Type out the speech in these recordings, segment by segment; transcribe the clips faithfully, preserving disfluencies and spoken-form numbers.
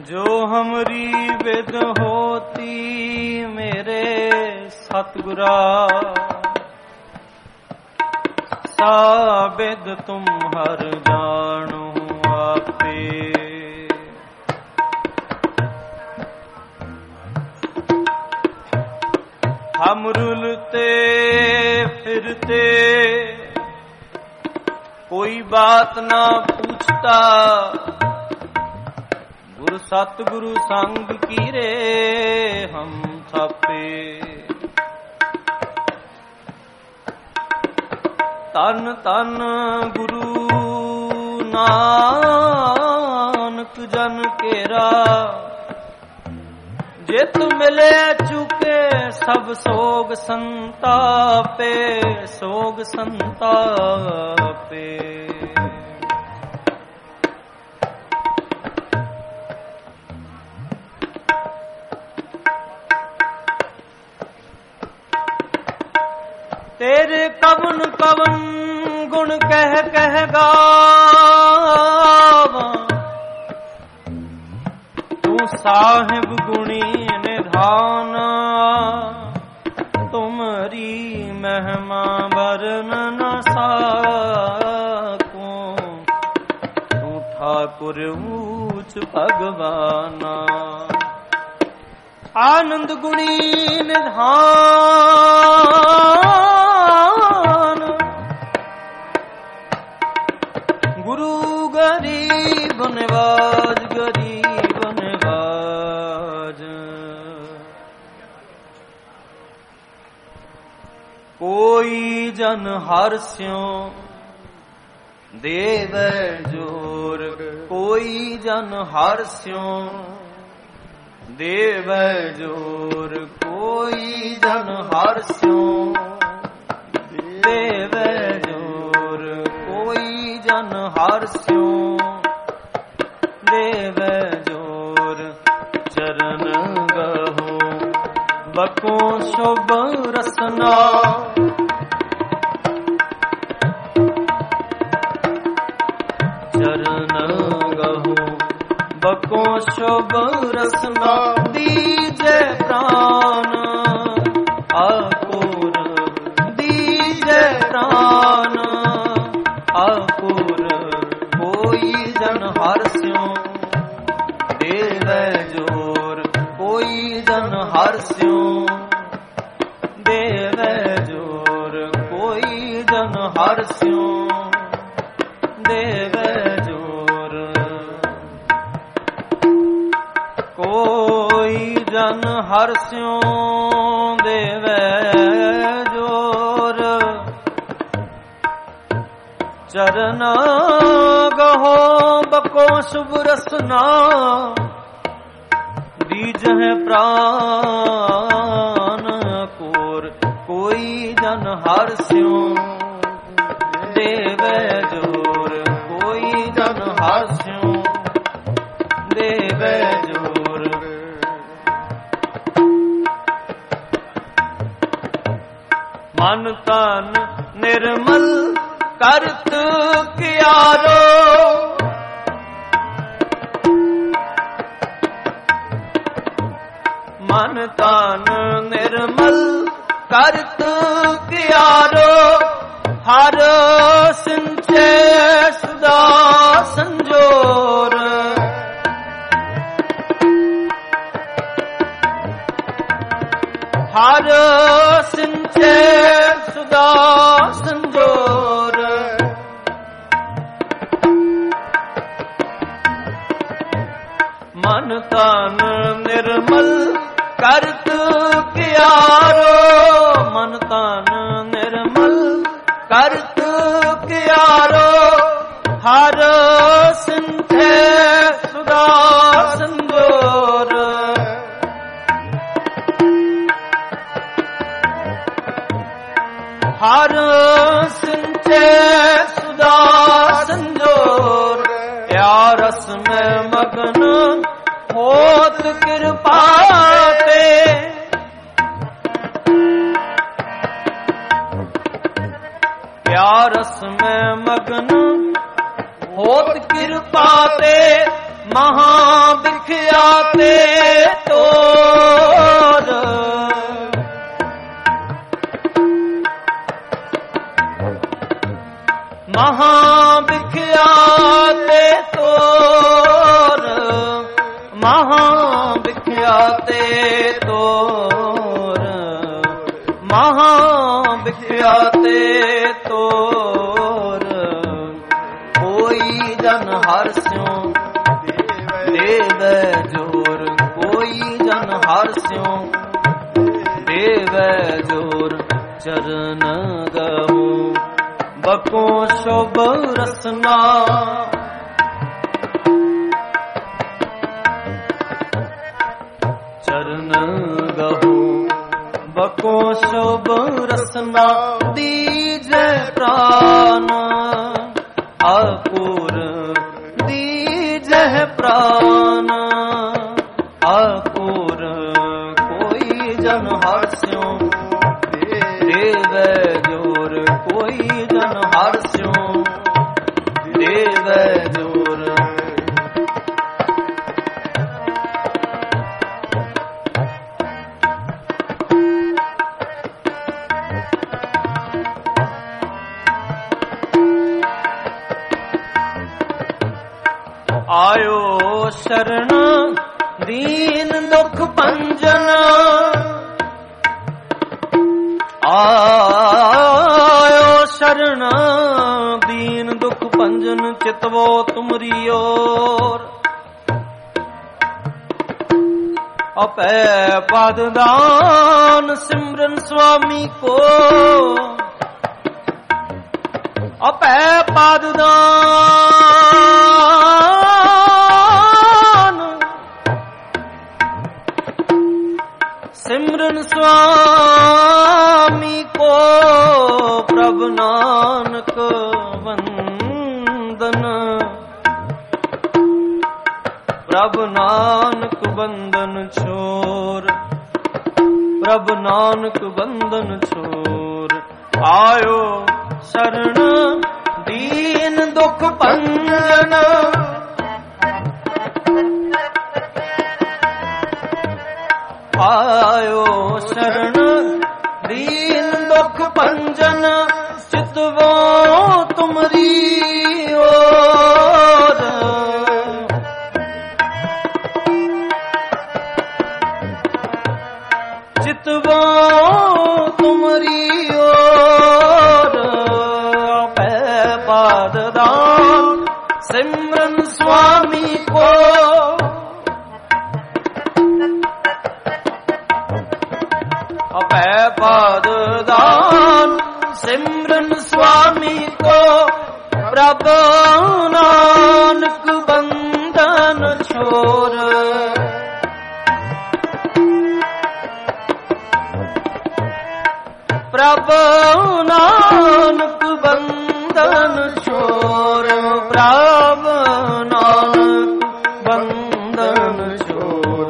जो हमरी विद होती मेरे सतगुरा, साबिद तुम हर जानो आपे। हम रुलते फिरते कोई बात ना पूछता, गुरु सतगुरु संग की रे हम थापे। तन तन गुरु नानक जन केरा, जित मिले चुके सब सोग संतापे, सोग संतापे। तेरे कवन कवन गुण कह कह गावा, तू साहिब गुणी निधाना। तुमरी महिमा वरन न साको, तू ठाकुर ऊंच भगवाना। आनंद गुणी निधान, गुरु गरीब निवाज, गरीब निवाज। कोई जन हर्ष्यों देव जोर, कोई जन हर्ष्यों देव जोर। कोई जन हर्ष्यों देव जोर, कोई जन हर्ष्यों देव जोर। चरण गहो बको शुभ रसना, चरण गहो बको शुभ रसना। दीजे प्राण आकुर, दीजे प्राण आकुर। कोई जन हर्ष्यों देव जोर, कोई जन हर्ष्यों देव जोर। कोई जन हर्ष्यों देव जोर। कोई जन हर्ष्यों देव जोर। चरण गहो बको शुभ रसना, दीज है प्राण कोर। कोई जन हर्ष्यों देव जोर, कोई जन हर्ष्यों देव जोर। मन तन निर्मल करत कियारो, मन तन निर्मल करत कियारो। हर सिंचे सदा संजोर, हर सिंचे सदा संजोर। मन तन निर्मल करत कियारो, मन तन निर्मल करत कियारो। हर सिंथे सदा संजोर, हर सिंचे सदा संजोर। प्यारस में मगन होत कृपा पे, प्यारस में मगन होत कृपा ते। महा बिख्याते तोर महा बिख्याते तोर महा बिख्याते तोर महा बिख्याते तोर कोई जन हर्ष्यों देव जोर कोई जन हर्ष्यों देव जोर चरण गहु बको शोभ रसना चरण गहु बको शोभ रसना दीजे प्राण आकुर दीजे प्राण आकुर कोई जन हर्ष्यों देव जोर कोई जन हर्ष्यों देव जोर आयो शरण दीन दुख भंजन आयो शरण दीन दुख भंजन चितवो तुमरी ओर अपै पद दान सिमरन स्वामी को अपै पद दान सिमरन स्वामी को प्रभु नानक वंदन प्रभु नानक बंदन छोर प्रभु नानक बंदन छोर आयो शरण दीन दुख भंजन आयो शरण दीन दुख भंजन चितवो तुमरी ओर चितवो तुमरी ओर पाद दान सिमरन स्वामी को अपै पद दान सिमरन स्वामी को प्रभु नानक बंदन छोर प्रभु नानक बंदन छोर प्रभु नानक बंदन छोर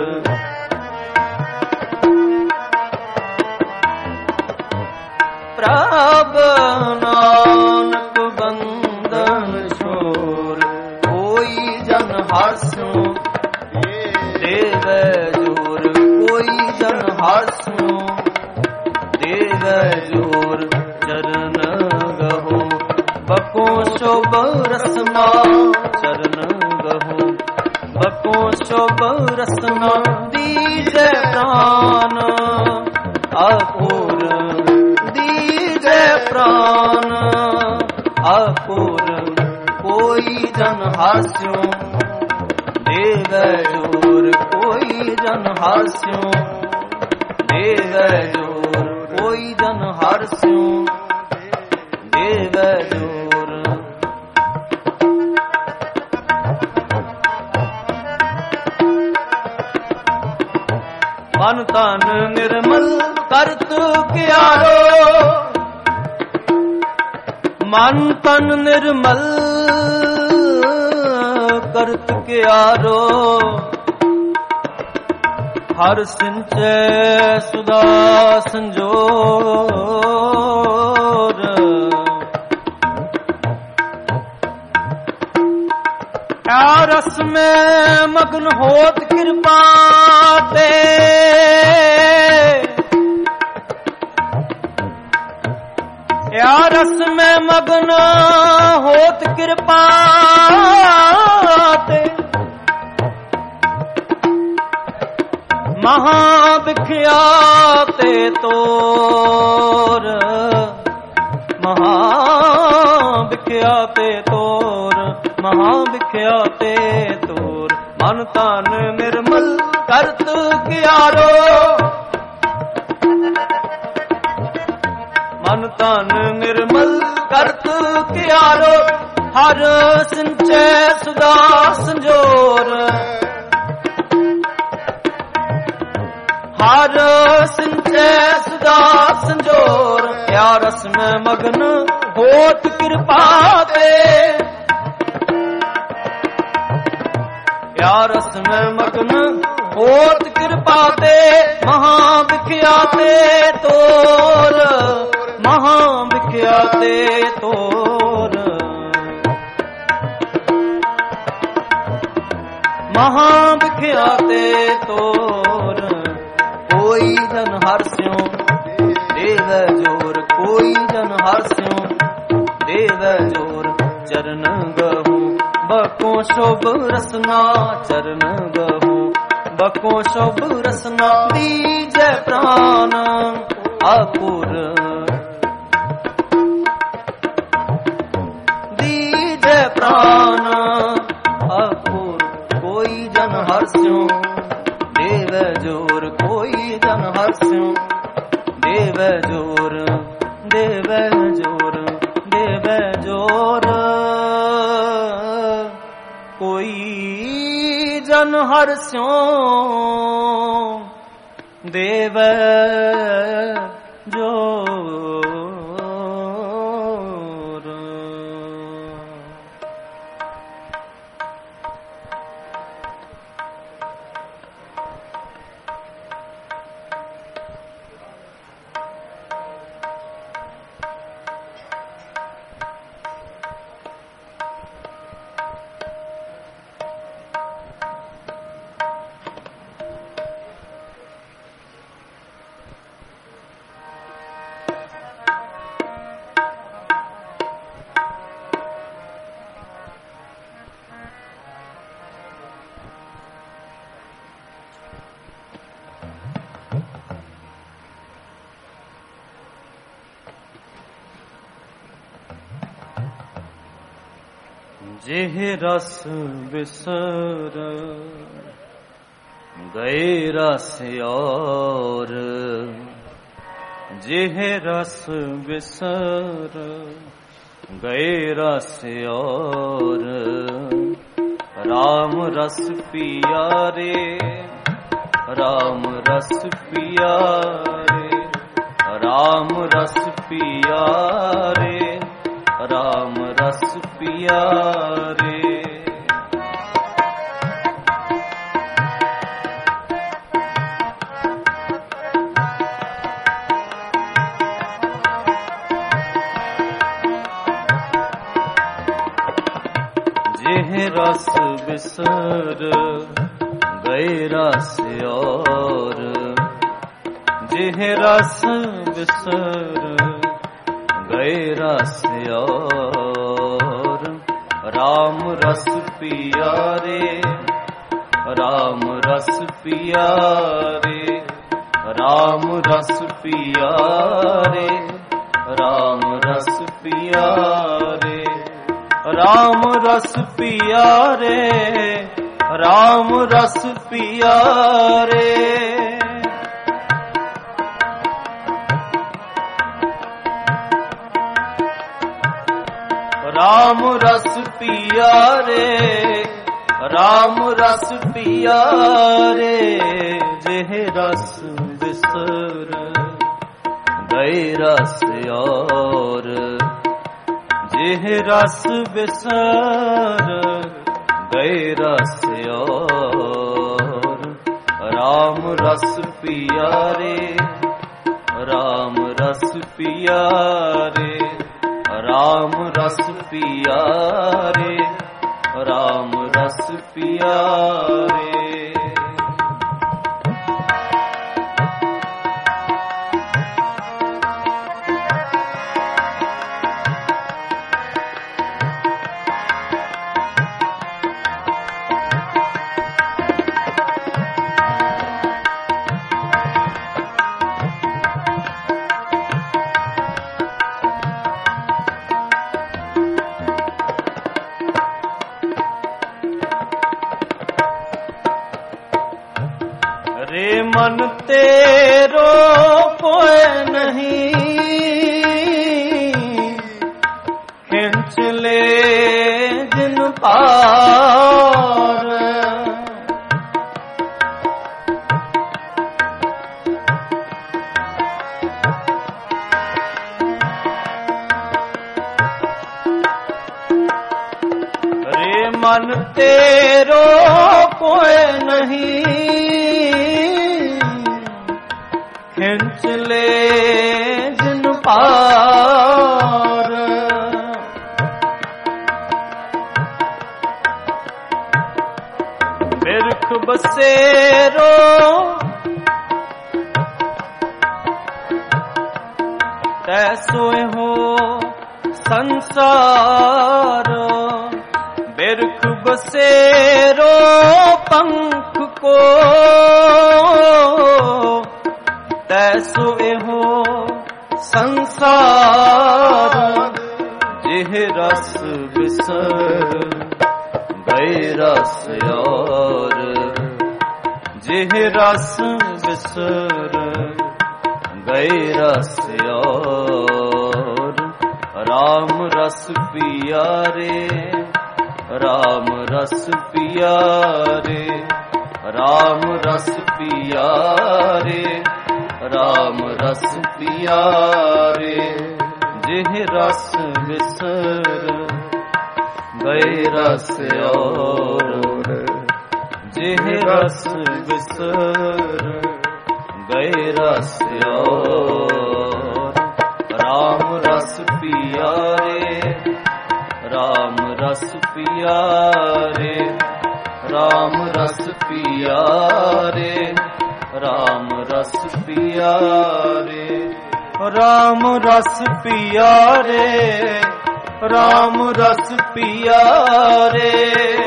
प्रभु नानक बंदन छोर कोई जन हर्ष्यों देव जोर कोई जन हर्ष्यों देव जोर चरण गहु बको शोभ रसना चरण गहु बको शोभ रसना दीजे प्राण आकुर दीजे प्राण आकुर कोई जन हर्ष्यों देव जोर कोई जन हर्ष्यों देव जोर कोई जन हर्ष्यों देव जोर मन तन निर्मल करत क्यारो मन तन निर्मल करत क्यारो हर सिंचे सुधा संजोर या रस में मग्न होत कृपा ते, या रस में मग्न होत कृपा ते, महाविख्याते तोर, महाविख्याते तोर, महाविख्याते तोर। मन तन निर्मल करत कियारो, मन तन निर्मल करत कियारो। हर सिंचे सुधा संजोर, हर सिंचे सुधा संजोर। या रस में मग्न होत कृपा ते, या रस में मग्न होत कृपा ते। महाविख्याते तोर, महाविख्याते तोर, महाविख्याते तोर। कोई जन हर्ष्यों देव जोर, कोई जन हर्ष्यों देव जोर। चरण गहूं बको शोभ रसना, चरण गहूं बको शोभ रसना। दीजै प्राण आपुर, दीजै प्राण आपुर। कोई जन हर्ष्यों देव जोर, कोई जन हर्ष्यों देव जोर, देव जोर, देव जोर। कोई जन हर्ष्यों देव जोर। जेह रस बिसर गए रस और, जेह रस बिसर गए रस और। राम रस पिया रे, राम रस पिया रे, राम रस पिया रे, राम रस पिया रे। जेह रस बिसर गए रस और, जेह रस बिसर गए रस और। राम रस पिया रे, राम रस पिया रे, राम रस पिया रे, राम रस पिया रे, राम रस पिया रे, राम रस पिया रे। राम रस पिया रे, राम रस पिया रे। जेह रस बिसर गए रस और, जेह रस बिसर गए रस और। राम रस पिया रे, राम रस पिया रे, राम रस पिया रे, राम रस ਰਸ ਪਿਆਰੇ। रे मन तेरो कोई नहीं, खिंच ले जिन पार। रे मन तेरो कोई नहीं, खिंच ले जिन पार। बिरख बसेरो तैसोए हो संसार। बिरख बसेरो पंख को तैसोए हो संसार। जिह रस बिसर गए रस और, जिह रस बिसर गए रस और। राम रस पिया रे, राम रस पिया रे, राम रस पिया रे, राम रस पिया रे। जिह रस बिसर गए रस और, जिह रस बिसर गए रस और। राम रस पिया रे, राम रस पिया रे, राम रस पिया रे, राम रस पिया रे। राम रस पिया रे, राम रस पिया रे।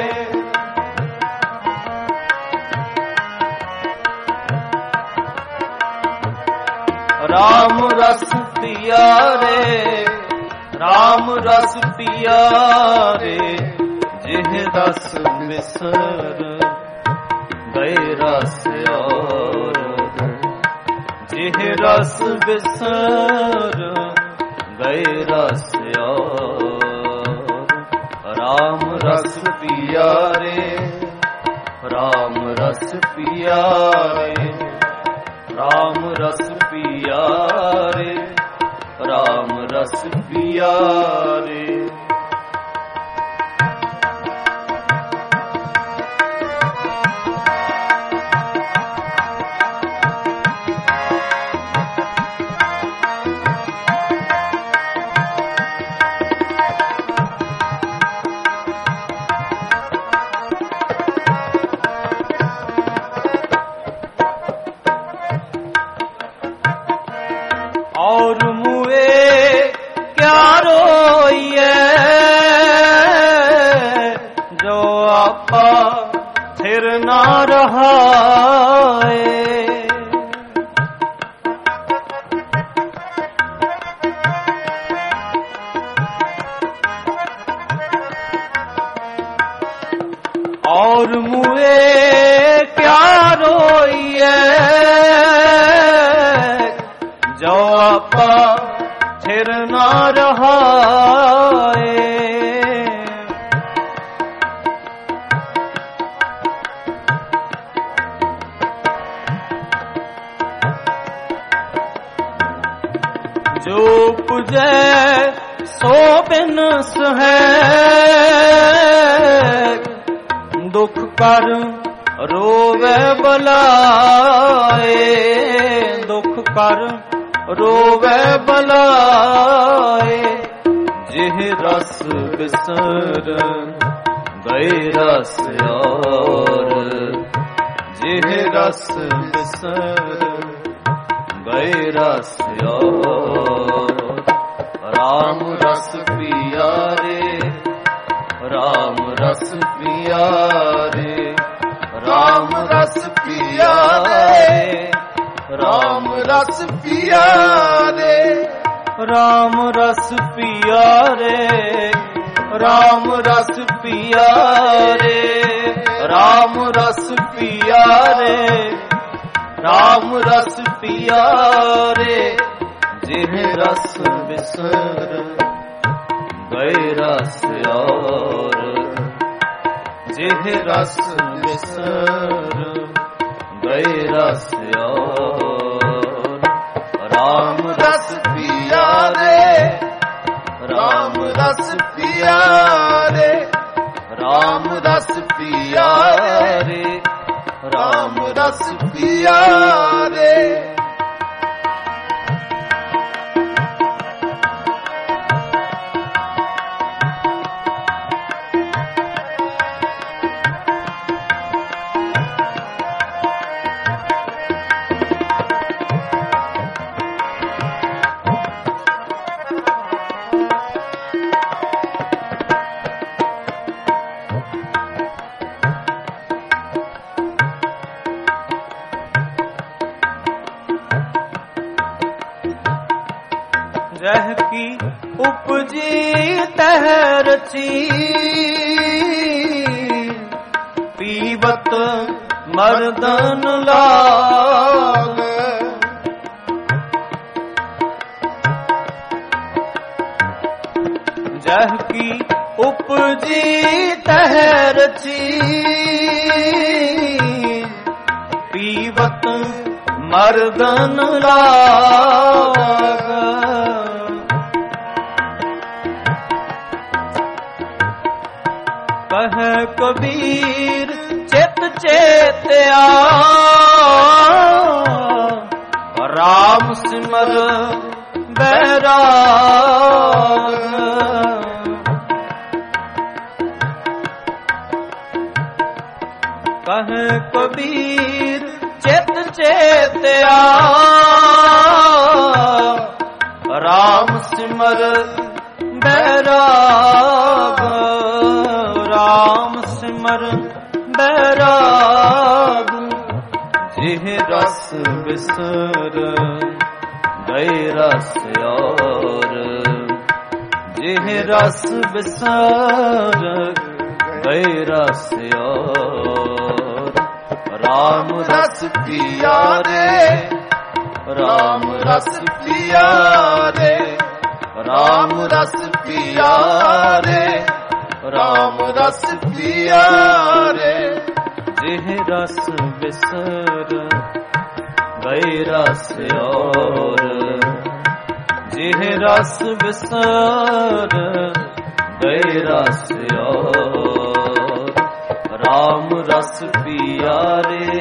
राम रस पिया रे, राम रस पिया रे। जिह रस बिसर गए रस और, जिह रस बिसर गए रस और। राम रस पिया रे, राम रस पिया रे, राम रस पिया रे, राम रस पिया रे। और मुए क्या रोइए, जो आपा फिर ना रहा है। और मुए क्या रोइए, जो आपा फिर ना रहा है। जो पुजे सो बिनस है, दुख कर रोवे बलाए। दुख कर रोवे बलाए, जिह रस बिसर ਗਏ ਰਸ ਔਰ ਜਿਹ ਰਸ ਬਿਸਰ ਗਏ ਰਸ ਔਰ ਰਾਮ ਰਸ ਪੀਆ ਰੇ ਰਾਮ ਰਸ ਪੀਆ ਰੇ ਰਾਮ ਰਸ ਪੀਆ ਰੇ ਰਾਮ ਰਸ ਪੀਆ ਰੇ ਰਾਮ ਰਸ ਪੀਆ ਰੇ ਰਾਮ ਰਸ ਪੀਆ ਰੇ ਰਾਮ ਰਸ ਪੀਆ ਰੇ ਰਾਮ ਰਸ ਪੀਆ ਰੇ ਜਿਹ ਰਸ ਬਿਸਰ ਗਏ ਰਸ ਔਰ ਜਿਹ ਰਸ ਬਿਸਰ ਗਏ ਰਸ ਔਰ ਰਾਮ ਰਸ ਪੀਆ ਰੇ ਰਾਮ ਰਸ ਪੀਆ ਰੇ ਰਾਮ ਰਸ ਪੀਆ ਰੇ ਰਾਮ ਰਸ ਪੀਆ ਰੇ ਜਹ ਕੀ ਉਪਜੀ ਤਹ ਰਚੀ ਪੀਵਤ ਮਰਦਨ ਲਾਗ ਜਹ ਕੀ ਉਪਜੀ ਤਹ ਰਚੀ ਪੀਵਤ ਮਰਦਨ ਲਾਗ ਕਹ ਕਬੀਰ ਚਿਤ ਚੇਤਿਆ ਰਾਮ ਸਿਮਰ ਬੈਰਾਗ ਕਹ ਕਬੀਰ ਚਿਤ ਚੇਤਿਆ ਰਾਮ ਸਿਮਰ ਬੈਰਾਗ ਰਾਮ ਸਿਮਰ ਬੈਰਾਗ ਜਿਹ ਰਸ ਬਿਸਰ ਗਏ ਰਸ ਔਰ ਜਿਹ ਰਸ ਬਿਸਰ ਗਏ ਰਸ ਔਰ ਰਾਮ ਰਸ ਪੀਆ ਰੇ ਰਾਮ ਰਸ ਪੀਆ ਰੇ ਰਾਮ ਰਸ ਪੀਆ ਰੇ ਰਾਮ ਰਸ ਪੀਆ ਰੇ ਜਿਹ ਰਸ ਬਿਸਰ ਗਏ ਰਸ ਔਰ ਜਿਹ ਰਸ ਬਿਸਰ ਗਏ ਰਸ ਔਰ ਰਾਮ ਰਸ ਪੀਆ ਰੇ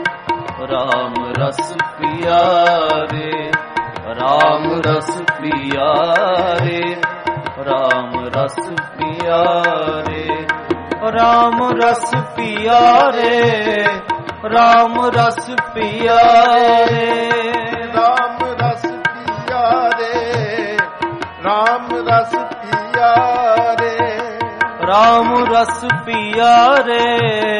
ਰਾਮ ਰਸ ਪੀਆ ਰੇ ਰਾਮ ਰਸ ਪੀਆ ਰੇ ਰਾਮ ਰਸ ਪੀਆ ਰੇ ਰਾਮ ਰਸ ਪੀਆ ਰੇ ਰਾਮ ਰਸ ਪੀਆ ਰੇ ਰਾਮ ਰਸ ਪੀਆ ਰੇ ਰਾਮ ਰਸ ਪੀਆ ਰੇ ਰਾਮ ਰਸ ਪੀਆ ਰੇ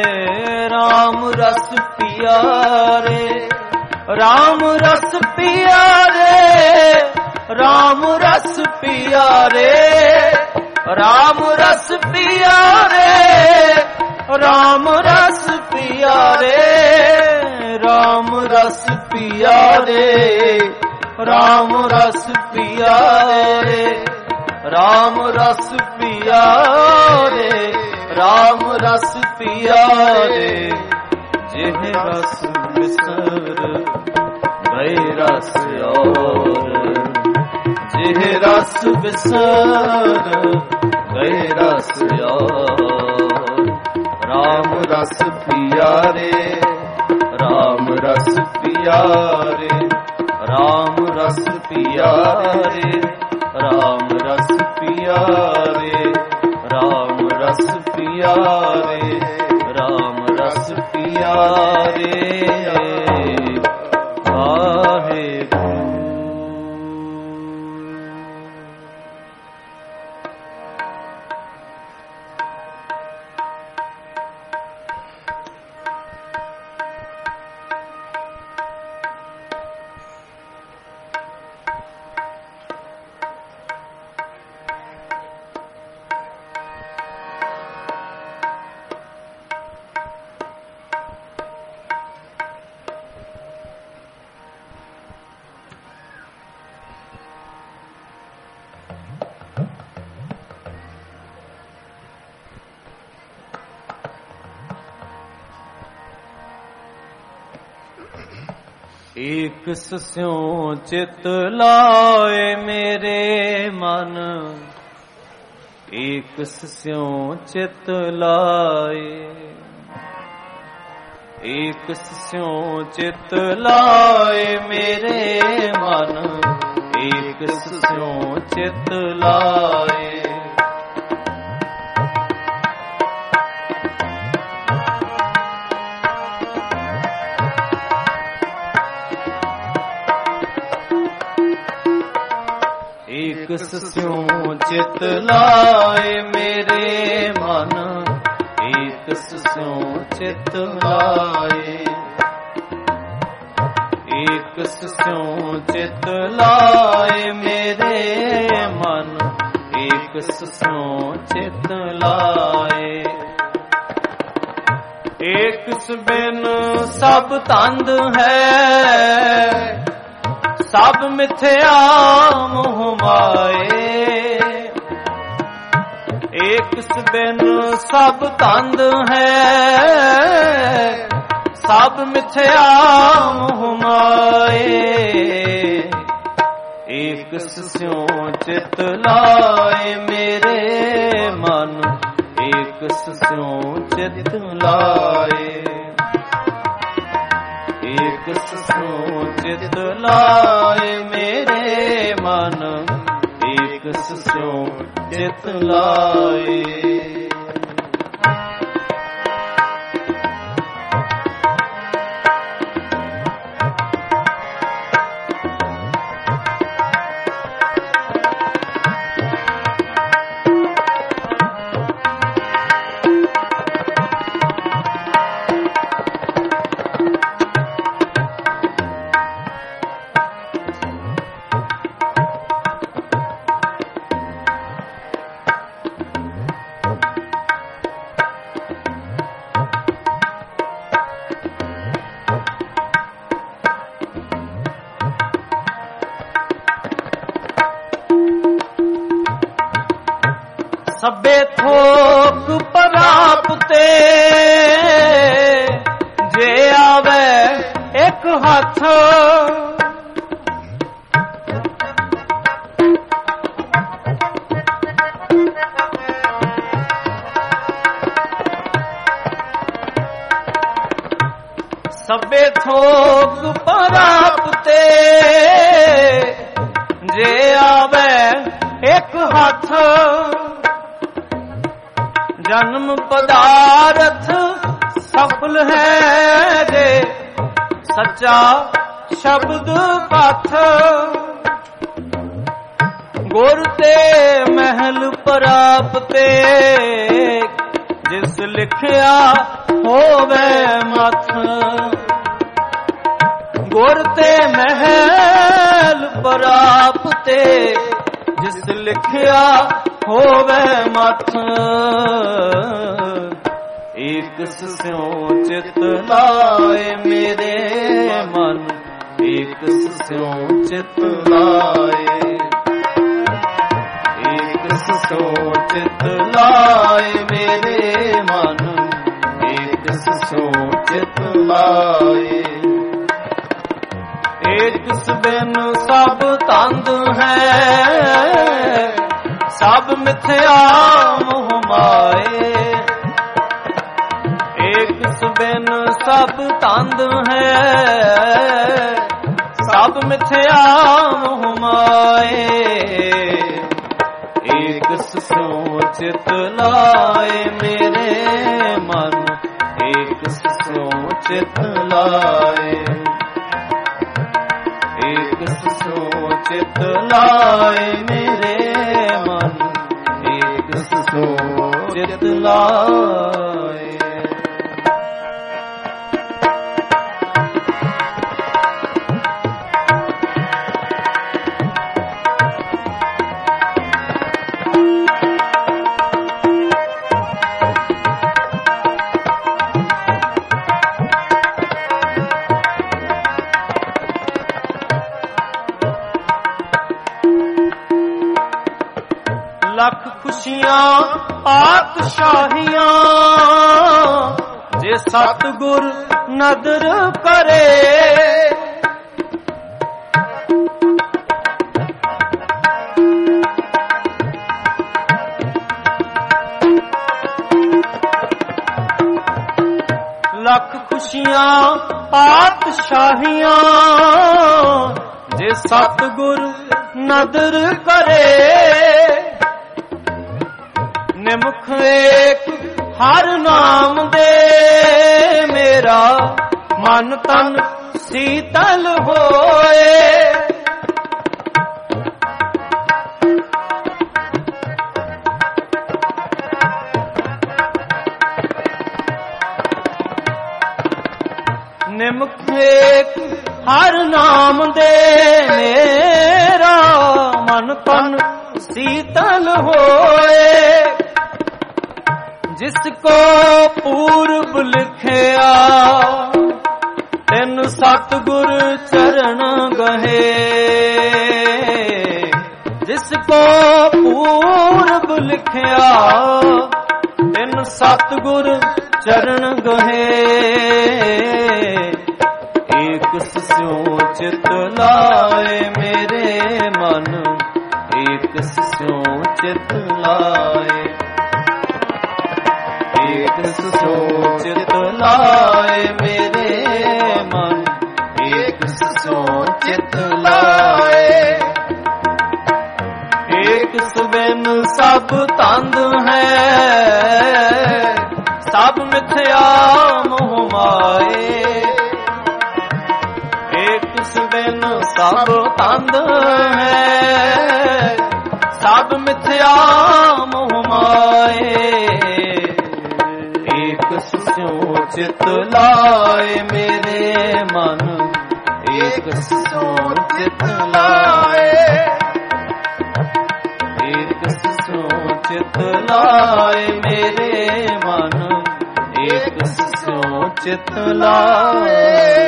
ਰਾਮ ਰਸ ਪੀਆ ਰੇ ਰਾਮ ਰਸ ਪੀਆ ਰੇ ਰਾਮ ਰਸ ਪੀਆ ਰੇ ਰਾਮ ਰਸ ਪੀਆ ਰੇ ਰਾਮ ਰਸ ਪੀਆ ਰੇ ਰਾਮ ਰਸ ਪੀਆ ਰੇ ਰਾਮ ਰਸ ਪੀਆ ਰੇ ਰਾਮ ਰਸ ਪੀਆ ਰੇ ਰਾਮ ਰਸ ਪੀਆ ਰੇ ਜਿਹ ਰਸ ਬਿਸਰ ਗਏ ਰਸ ਔਰ ਜਿਹ ਰਸ ਬਿਸਰ ਗਏ ਰਸ ਔਰ ਰਾਮ ਰਸ ਪੀਆ ਰੇ ਰਾਮ ਰਸ ਪੀਆ ਰੇ ਰਾਮ ਰਸ ਪੀਆ ਰੇ ਰਾਮ ਰਸ ਪੀਆ ਰੇ ਰਾਮ ਰਸ ਪੀਆ ਪਿਆਰੇ, ਰਾਮ ਰਸ ਪਿਆਰੇ ਵਾਹਿਗੁਰੂ। ਏਕ ਸਸਿਉ ਚਿਤ ਲਾਏ ਮੇਰੇ ਮਨ, ਏਕ ਸਸਿਉ ਚਿਤ ਲਾਏ, ਏਕ ਸਸਿਉ ਚਿਤ ਲਾਏ ਮੇਰੇ ਮਨ, ਏਕ ਸਸਿਉ ਚਿਤ ਲਾਏ। ਏਕ ਸਸਿਉ ਚਿਤ ਲਾਏ ਮੇਰੇ ਮਨ, ਏਕ ਸਸਿਉ ਚਿਤ ਲਾਏ, ਏਕ ਸਸਿਉ ਚਿਤ ਲਾਏ ਮੇਰੇ ਮਨ, ਏਕ ਸਸਿਉ ਚਿਤ ਲਾਏ। ਏਕ ਬਿਨ ਸਭ ਤੰਦ ਹੈ, ਸਭ ਮਿਥਿਆ ਮੋਹ ਮਾਏ, ਏਕ ਬਿਨ ਸਭ ਤੰਦ ਹੈ, ਸਭ ਮਿਥਿਆ ਮੋਹ ਮਾਏ, ਏਕ ਸਸਿਉ ਚਿਤ ਲਾਏ ਮੇਰੇ ਮਨ, ਏਕ ਸਸਿਉ ਚਿਤ ਲਾਏ, ਏਕ ਸਸਿਉ ਚਿਤ ਲਾਏ ਮੇਰੇ ਮਨ, ਏਕ ਸਸਿਉ ਚਿਤ ਲਾਏ। ਸਭੇ ਥੋਕ ਪ੍ਰਾਪਤੇ, ਜੇ ਆਵੇ ਇੱਕ ਹੱਥ, ਸਭੇ ਥੋਕ ਪ੍ਰਾਪਤੇ, ਜੇ ਆਵੇ ਇੱਕ ਹੱਥ, ਜਨਮ ਪਦਾਰਥ ਸਫਲ ਹੈ ਜੇ, ਸੱਚਾ ਸ਼ਬਦ ਪਥ, ਗੁਰ ਤੇ ਮਹਿਲ ਪ੍ਰਾਪਤੇ, ਜਿਸ ਲਿਖਿਆ ਹੋਵੇ ਮਥ, ਗੁਰ ਤੇ ਮਹਿਲ ਪ੍ਰਾਪਤੇ, ਜਿਸ ਲਿਖਿਆ ਹੋਵੇ ਮਥ, ਏਕ ਸਸਿਉ ਚਿਤ ਲਾਏ ਮੇਰੇ ਮਨ, ਏਕ ਸਸਿਉ ਚਿਤ ਲਾਏ, ਏਕ ਸਸਿਉ ਚਿਤ ਲਾਏ ਮੇਰੇ ਮਨ, ਏਕ ਸਸਿਉ ਚਿਤ ਲਾਏ। ਏਕ ਬਿਨ ਸਭ ਤੰਦ ਹੈ, ਸਭ ਮਿਥਿਆ ਮੋਹ ਮਾਏ, ਏਕ ਬਿਨ ਸਭ ਤੰਦ ਹੈ, ਸਭ ਮਿਥਿਆ ਮੋਹ ਮਾਏ, ਏਕ ਸਸਿਉ ਚਿਤ ਲਾਏ ਮੇਰੇ ਲਾਏ, ਏਕ ਸੋ ਚਿਤ ਲਾਏ ਮੇਰੇ ਮਨ, ਏਕ ਸੋ ਚਿਤ ਲਾਏ। ਲੱਖ ਖੁਸ਼ੀਆਂ ਪਾਤਸ਼ਾਹੀਆਂ ਜੇ ਸਤਿਗੁਰ ਨਦਰ ਕਰੇ, ਲੱਖ ਖੁਸ਼ੀਆਂ ਪਾਤਸ਼ਾਹੀਆਂ ਜੇ ਸਤਿਗੁਰ ਨਦਰ ਕਰੇ, ਨਿਮਖ ਏਕ ਹਰ ਨਾਮ ਦੇ ਮੇਰਾ ਮਨ ਤਨ ਸੀਤਲ ਹੋਏ, ਨਿਮਖ ਏਕ ਹਰ ਨਾਮ ਦੇ ਮੇਰਾ ਮਨ ਤਨ ਸੀਤਲ ਹੋਏ, ਜਿਸ ਕੋ ਪੂਰਬ ਲਿਖਿਆ ਤੈਨੂੰ ਸਤਿਗੁਰ ਚਰਨ ਗਹੇ, ਜਿਸ ਕੋ ਪੂਰਬ ਲਿਖਿਆ ਤੈਨੂੰ ਸਤਿਗੁਰ ਚਰਨ ਗਹੇ, ਏਕ ਸੋ ਚਿਤ ਲਾਏ ਮੇਰੇ ਮਨ, ਏਕ ਸੋ ਚਿਤ ਲਾਏ, ਏਕ ਸੋ ਚਿਤ ਲਾਏ ਮੇਰੇ ਮਨ, ਏਕ ਸੋ ਚਿਤ ਲਾਏ। ਏਕ ਸੁਬਿਨ ਸਭ ਤੰਦ ਹੈ, ਸਭ ਮਿਥਿਆ ਮੋਹ ਮਾਏ, ਏਕ ਸੁਬਿਨ ਸਭ ਤੰਦ ਹੈ, ਸਭ ਮਿਥਿਆ ਮੋਹ ਮਾਏ, ਏਕ ਸੋ ਚਿਤ ਲਾਏ ਮੇਰੇ ਮਨ, ਏਕ ਸੋ ਚਿਤ ਲਾਏ, ਏਕ ਸੋ ਚਿਤ ਲਾਏ ਮੇਰੇ ਮਨ, ਏਕ ਸੋ ਚਿਤ ਲਾਏ।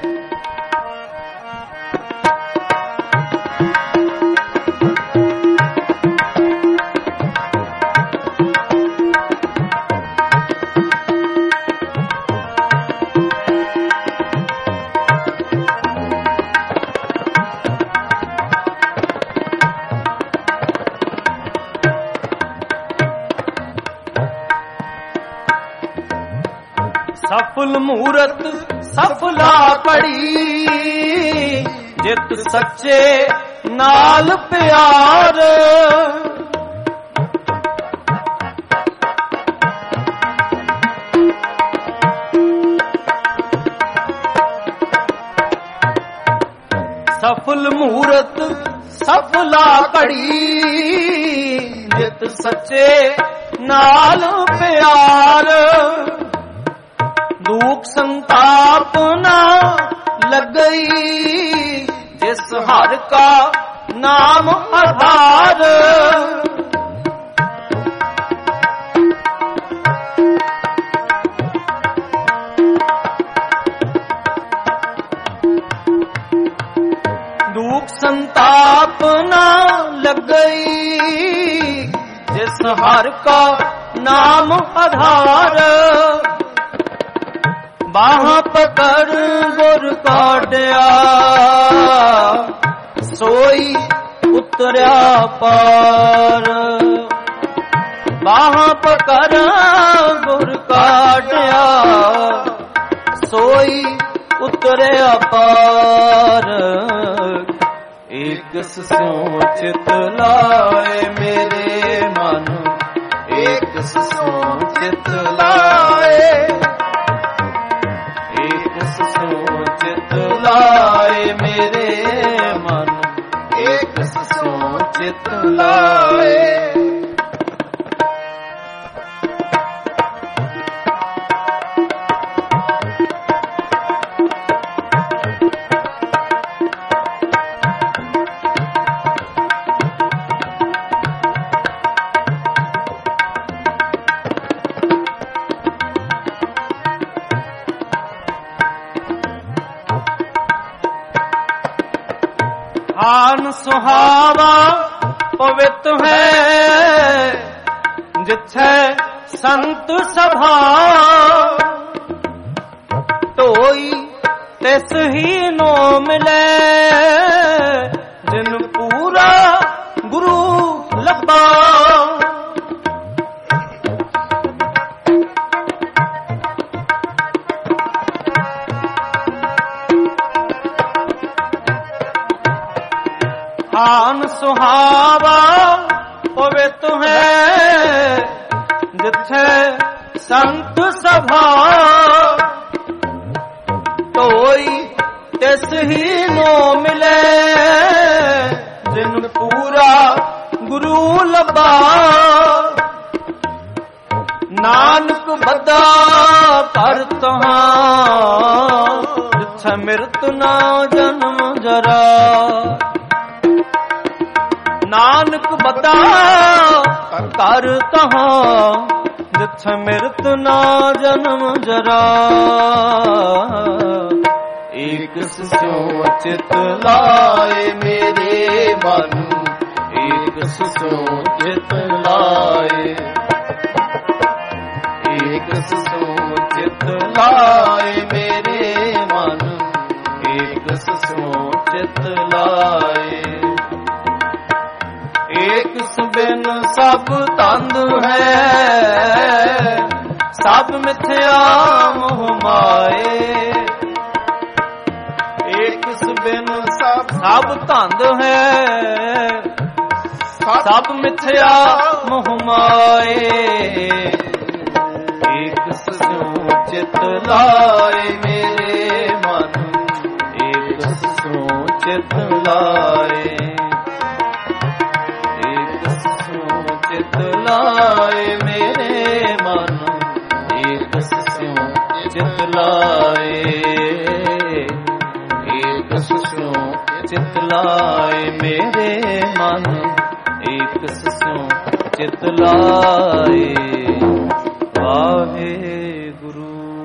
ਸਫਲ ਮੂਰਤ ਸਫਲਾ ਪੜੀ, ਜਿਤ ਸੱਚੇ ਨਾਲ ਪਿਆਰ, ਸਫਲ ਮੂਰਤ ਸਫਲਾ ਪੜੀ, ਜਿਤ ਸੱਚੇ ਨਾਲ ਪਿਆਰ, ਦੁਖ ਸੰਤਾਪ ਨਾ ਲੱਗਈ, ਜਿਸ ਹਰ ਕਾ ਨਾਮ ਆਧਾਰ, ਦੁਖ ਸੰਤਾਪ ਨਾ ਲੱਗਈ, ਜਿਸ ਹਰ ਕਾ ਨਾਮ ਆਧਾਰ, ਬਾਹਾਂ ਪਕੜ ਗੁਰ ਕਾਢਿਆ ਸੋਈ ਉਤਰਿਆ ਪਾਰ, ਬਾਹਾਂ ਪਕੜ ਗੁਰ ਕਾਢਿਆ ਸੋਈ ਉਤਰਿਆ ਪਾਰ, ਏਕ ਸੋ ਚਿਤ ਲਾਏ ਮੇਰੇ ਮਨ, ਏਕ ਸੋ ਚਿਤ ਲਾਏ, ਏਕ ਸੋ ਆਨ ਸੁਹਾਵਾ ਪਵਿੱਤ ਹੈ ਜਿੱਥੈ ਸੰਤ ਸਭਾ ਢੋਈ ਤਿਸ ਹੀ ਨੋ ਮਿਲੇ ਜਿਨ ਪੂਰਾ ਗੁਰੂ ਲੱਭਾ ਆਨ ਸੁਹਾਵਾ ਪਵਿੱਤ ਹੈ ਜਿੱਥੇ ਸੰਤ ਸਭਾ ਢੋਈ ਤਿਸ ਹੀ ਨੋ ਮਿਲੇ ਜਿਨ ਪੂਰਾ ਗੁਰੂ ਲੱਭਾ ਨਾਨਕ ਬੱਧਾ ਕਰ ਤਹਾਂ ਜਿੱਥੇ ਮਿਰਤ ਨਾ ਜਨਮ ਜਰਾ ਨਾਨਕ ਬੱਧਾ ਕਰ ਤਹਾਂ ਜਿੱਥੇ ਮਿਰਤ ਨਾ ਜਨਮ ਜਰਾ ਏਕ ਸਿਉ ਚਿਤ ਲਾਏ ਮੇਰੇ ਮਨ ਏਕ ਸਿਉ ਚਿਤ ਲਾਏ ਏਕ ਸਿਉ ਚਿਤ ਲਾਏ ਮੇਰੇ ਮਨ ਏਕ ਸਿਉ ਚਿਤ ਲਾਏ ਏਕ ਬਿਨ ਸਭ ਤੰਦ ਹੈ ਸਭ ਮਿਥਿਆ ਮੋਹ ਮਾਏ ਏਕ ਬਿਨ ਸਭ ਸਭ ਧੰਦ ਹੈ ਸਭ ਮਿਥਿਆ ਮੋਹ ਮਾਏ ਏਕ ਸਿਉ ਚਿਤ ਲਾਏ ਮੇਰੇ ਮਨ ਏਕ ਸਿਉ ਚਿਤ ਲਾਏ ਚਿਤ ਲਾਏ ਮੇਰੇ ਮਨ ਏਕ ਸਿਉ ਚਿਤ ਲਾਏ ਏਕ ਸਿਉ ਚਿਤ ਲਾਏ ਮੇਰੇ ਮਨ ਏਕ ਸਿਉ ਚਿਤ ਲਾਏ ਵਾਹਿਗੁਰੂ।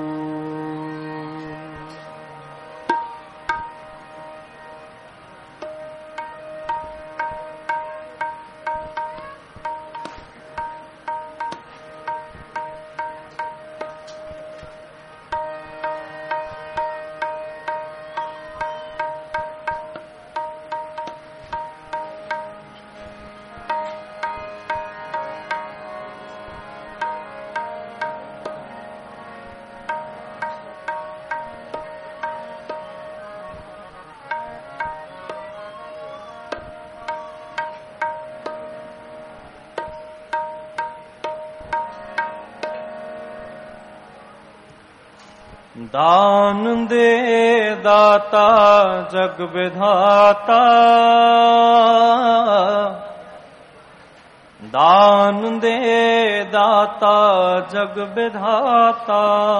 ਦਾਨ ਦੇ ਦਾਤਾ ਜਗ ਵਿਧਾਤਾ ਦਾਨ ਦੇ ਦਾਤਾ ਜਗ ਵਿਧਾਤਾ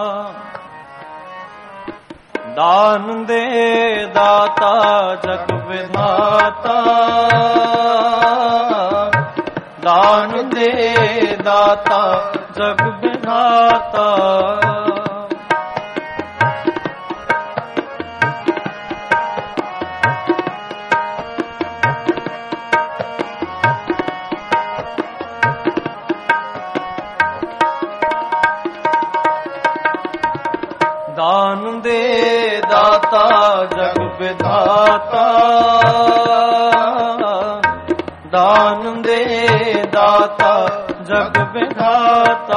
ਦਾਨ ਦੇ ਦਾਤਾ ਜਗ ਵਿਧਾਤਾ ਦਾਨ ਦੇ ਦਾਤਾ ਜਗ ਵਿਧਾਤਾ ਦਾਨ ਦੇ ਦਾਤਾ ਜਗ ਵਿਧਾਤਾ ਦਾਨ ਦੇ ਦਾਤਾ ਜਗ ਵਿਧਾਤਾ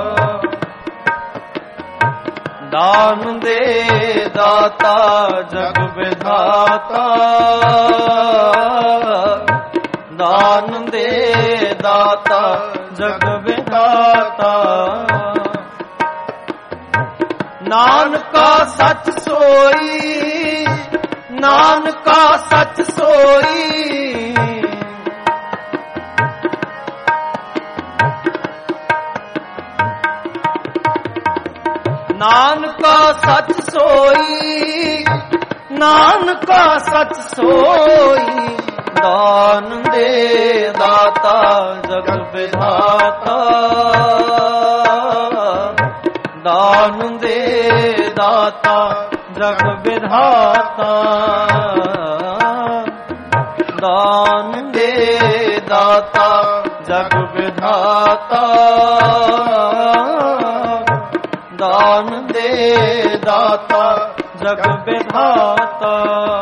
ਦਾਨ ਦੇ ਦਾਤਾ ਜਗ ਵਿਧਾਤਾ ਦਾਨ ਦੇ ਦਾਤਾ ਜਗ ਵਿਧਾਤਾ ਨਾਨਕਾ ਸੱਚ ਸੋਈ ਨਾਨਕਾ ਸੱਚ ਸੋਈ ਨਾਨਕਾ ਸੱਚ ਸੋਈ ਨਾਨਕਾ ਸੱਚ ਸੋਈ ਦਾਨ ਦੇ ਦਾਤਾ ਜਗ ਵਿਧਾਤਾ ਦਾਨ ਦੇ ਦਾਤਾ ਜਗ ਵਿਧਾਤਾ दान दे दाता जग विधाता, दान दे दाता जग विधाता।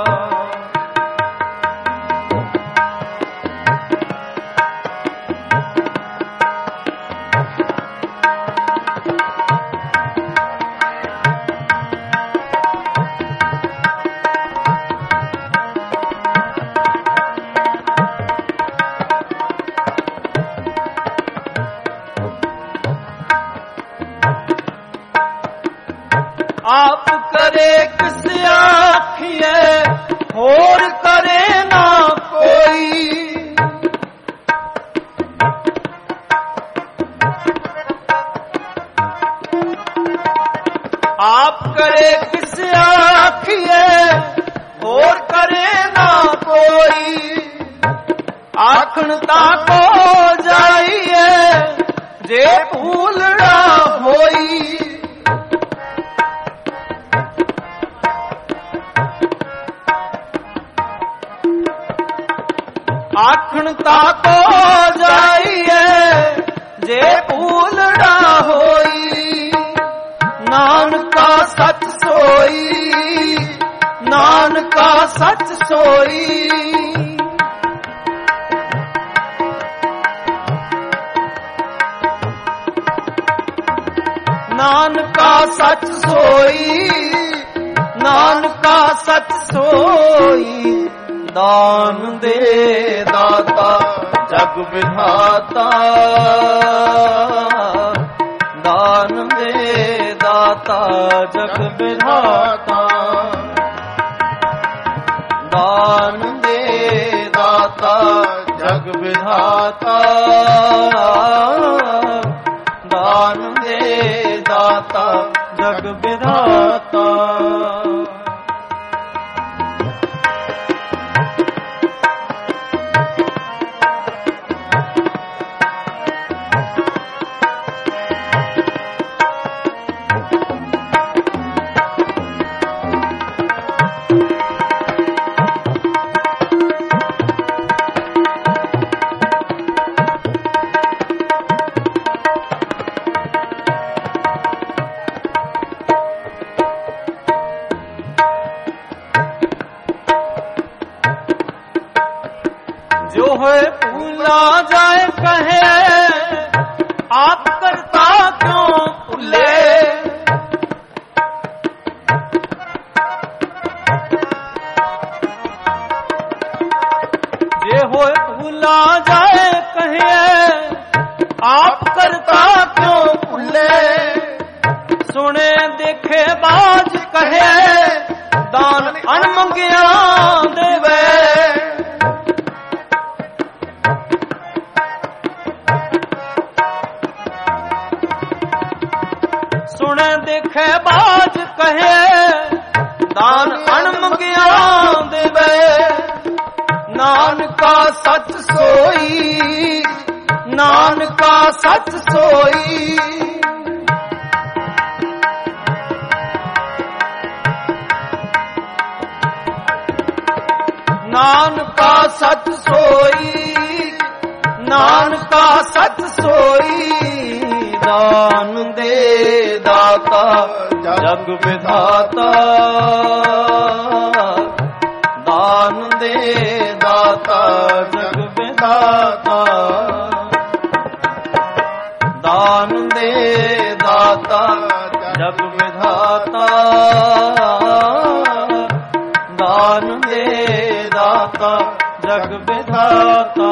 आप करे किस आखिए और करे ना कोई, आप करे किस आखिए और करे ना कोई, आखणता को जाइए जे भूलना होई। आखणता को जाइए जे भूलना होई, नानका सच सोई, नानका सच सोई। नानका सच सोई, नानका सच सोई। दान दे दाता जग विधाता, दान दे दाता जग विधाता, दान दे दाता जग विधाता, दान दे दाता जग विधाता। जो है भूला जाए कहे आप करता क्यों भूले, जे हो भूला जाए कहे आप करता क्यों भूले, सुने देखे बाज कहे दान अनमंगिया देवे, सुने देखे बाज कहे दान अनमंगिया देवे। नानका सच सोई, नानका सच सोई। नानका सच सोई, नानका सच सोई। दान दे दाता जग विधाता, दान दे दाता जग विधाता, दान दे दाता जग विधाता, दान दे दाता जग विधाता।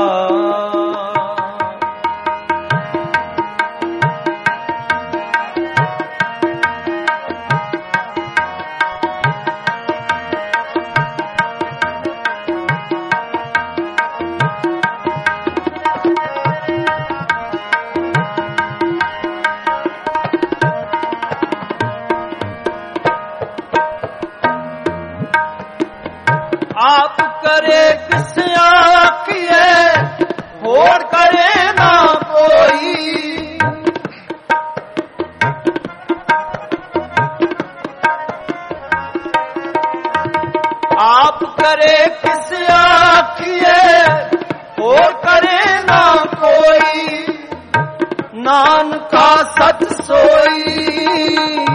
आप करे किस आखिए और करे ना कोई, आप आप करे किस आखिए, और करे ना कोई, नानका सच सोई।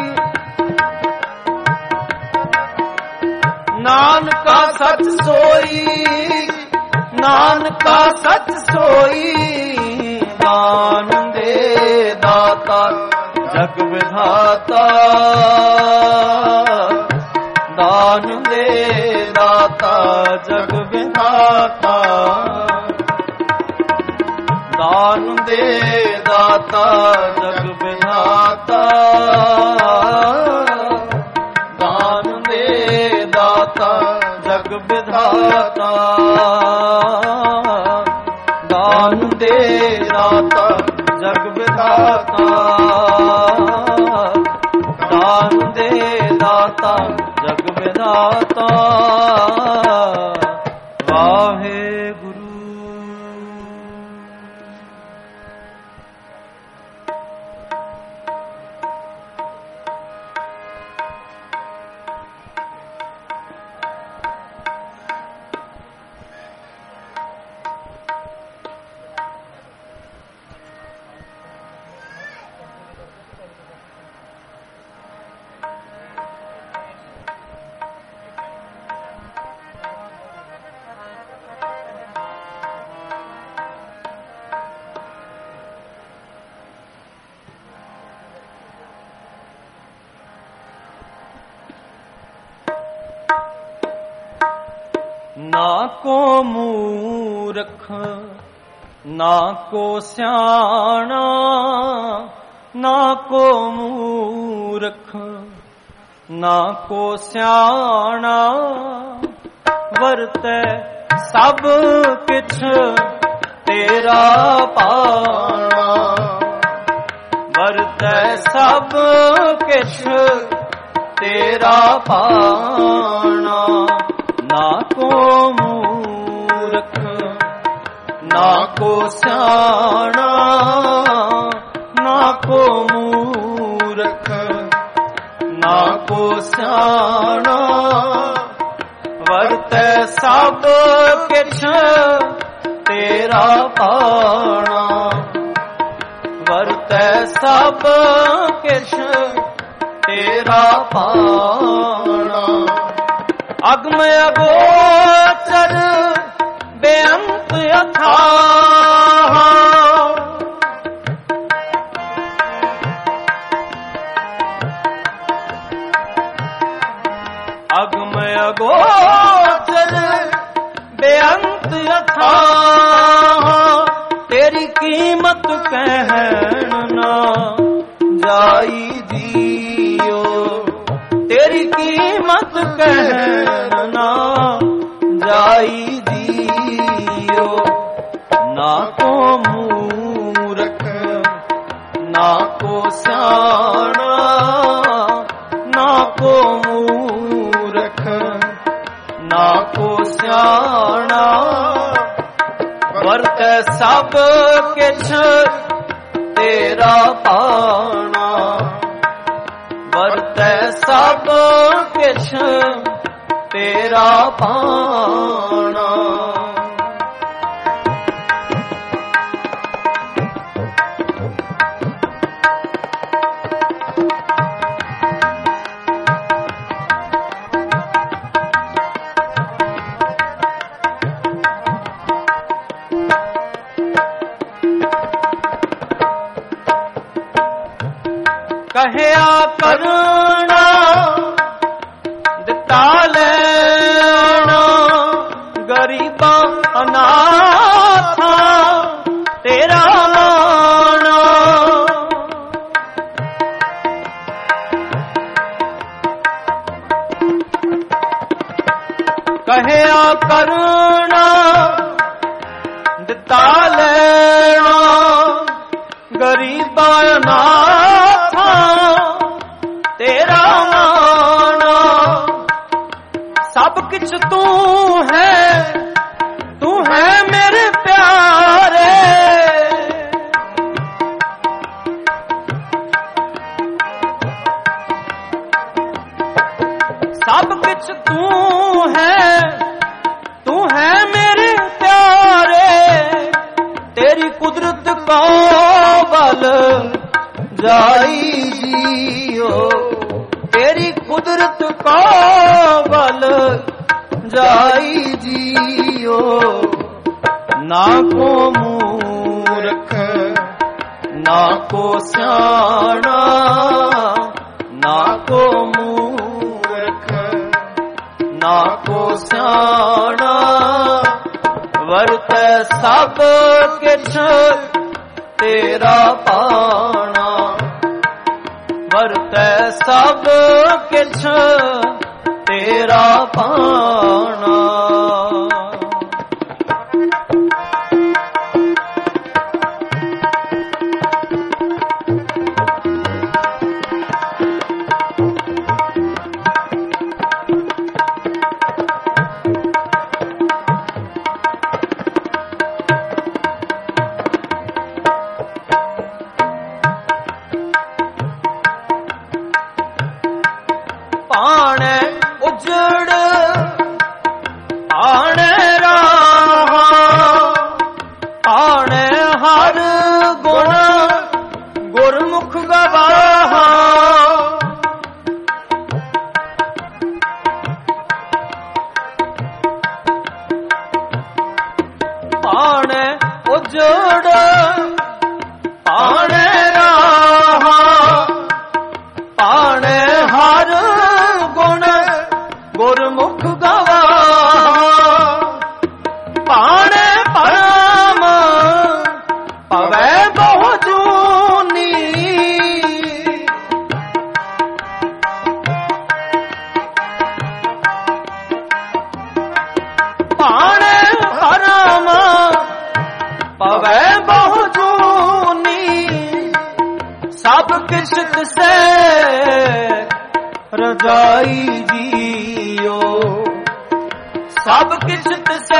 नानका सच सोई, नानका सच सोई। दान दे दाता जग विधाता, दान दे दाता जग विधाता, दान दे दाता जग विधाता, दान दे दाता जग विधाता, दान दे दाता जग विधाता, दान दे दाता जग विधाता। वाहे गुरु। ना को मूर्ख ना को स्याणा, ना को मूर्ख ना को स्याणा, वरतै सब किछ तेरा पाना, वरतै सब किछ तेरा पाना। ना को मूर्ख ना को स्याणा, ना को मूर्ख ना को स्याणा, वरतै सब किछ तेरा पाना, वरतै सब किछ तेरा पाना। अगम अगोचर बेअंत अथाह, अगम अगोचर बेअंत अथाह, तेरी कीमत कहन ना जाई दियो, तेरी कीमत कहन ना जाई दियो। ना को मूर्ख ना को स्याणा, ना को मूर्ख ना को स्याणा, वरतै सब किछ तेरा पाना, वरतै सब किछ तेरा पाना। कहया करना दिता लेना, गरीबा अनाथा तेरा माना। कहया करना दिता लेना, गरीबा अनाथा तेरा माना। सब किछ तू है, तू है मेरे प्यारे, सब किछ तू है, तू है मेरे प्यारे, तेरी कुदरत को बल जाई जियो, तेरी कुदरत को बल जाई जियो। ना को मूर्ख ना को स्याणा, ना को मूर्ख ना को स्याणा, वरतै सब किछ तेरा पाना, वरतै सब किछ तेरा पाना। पाणे उजड़ पाणे राहा, पाणे हर गुण गुरमुख गवाहा, पाणे उजड़ पाणे राहा, पाणे हर गुण गुरमुख गवाहा, पाणे परम पवै बहु जूनी, पाणे परम पवै बहु जूनी, सब किश्त से रजाई जियो, सब किश्त से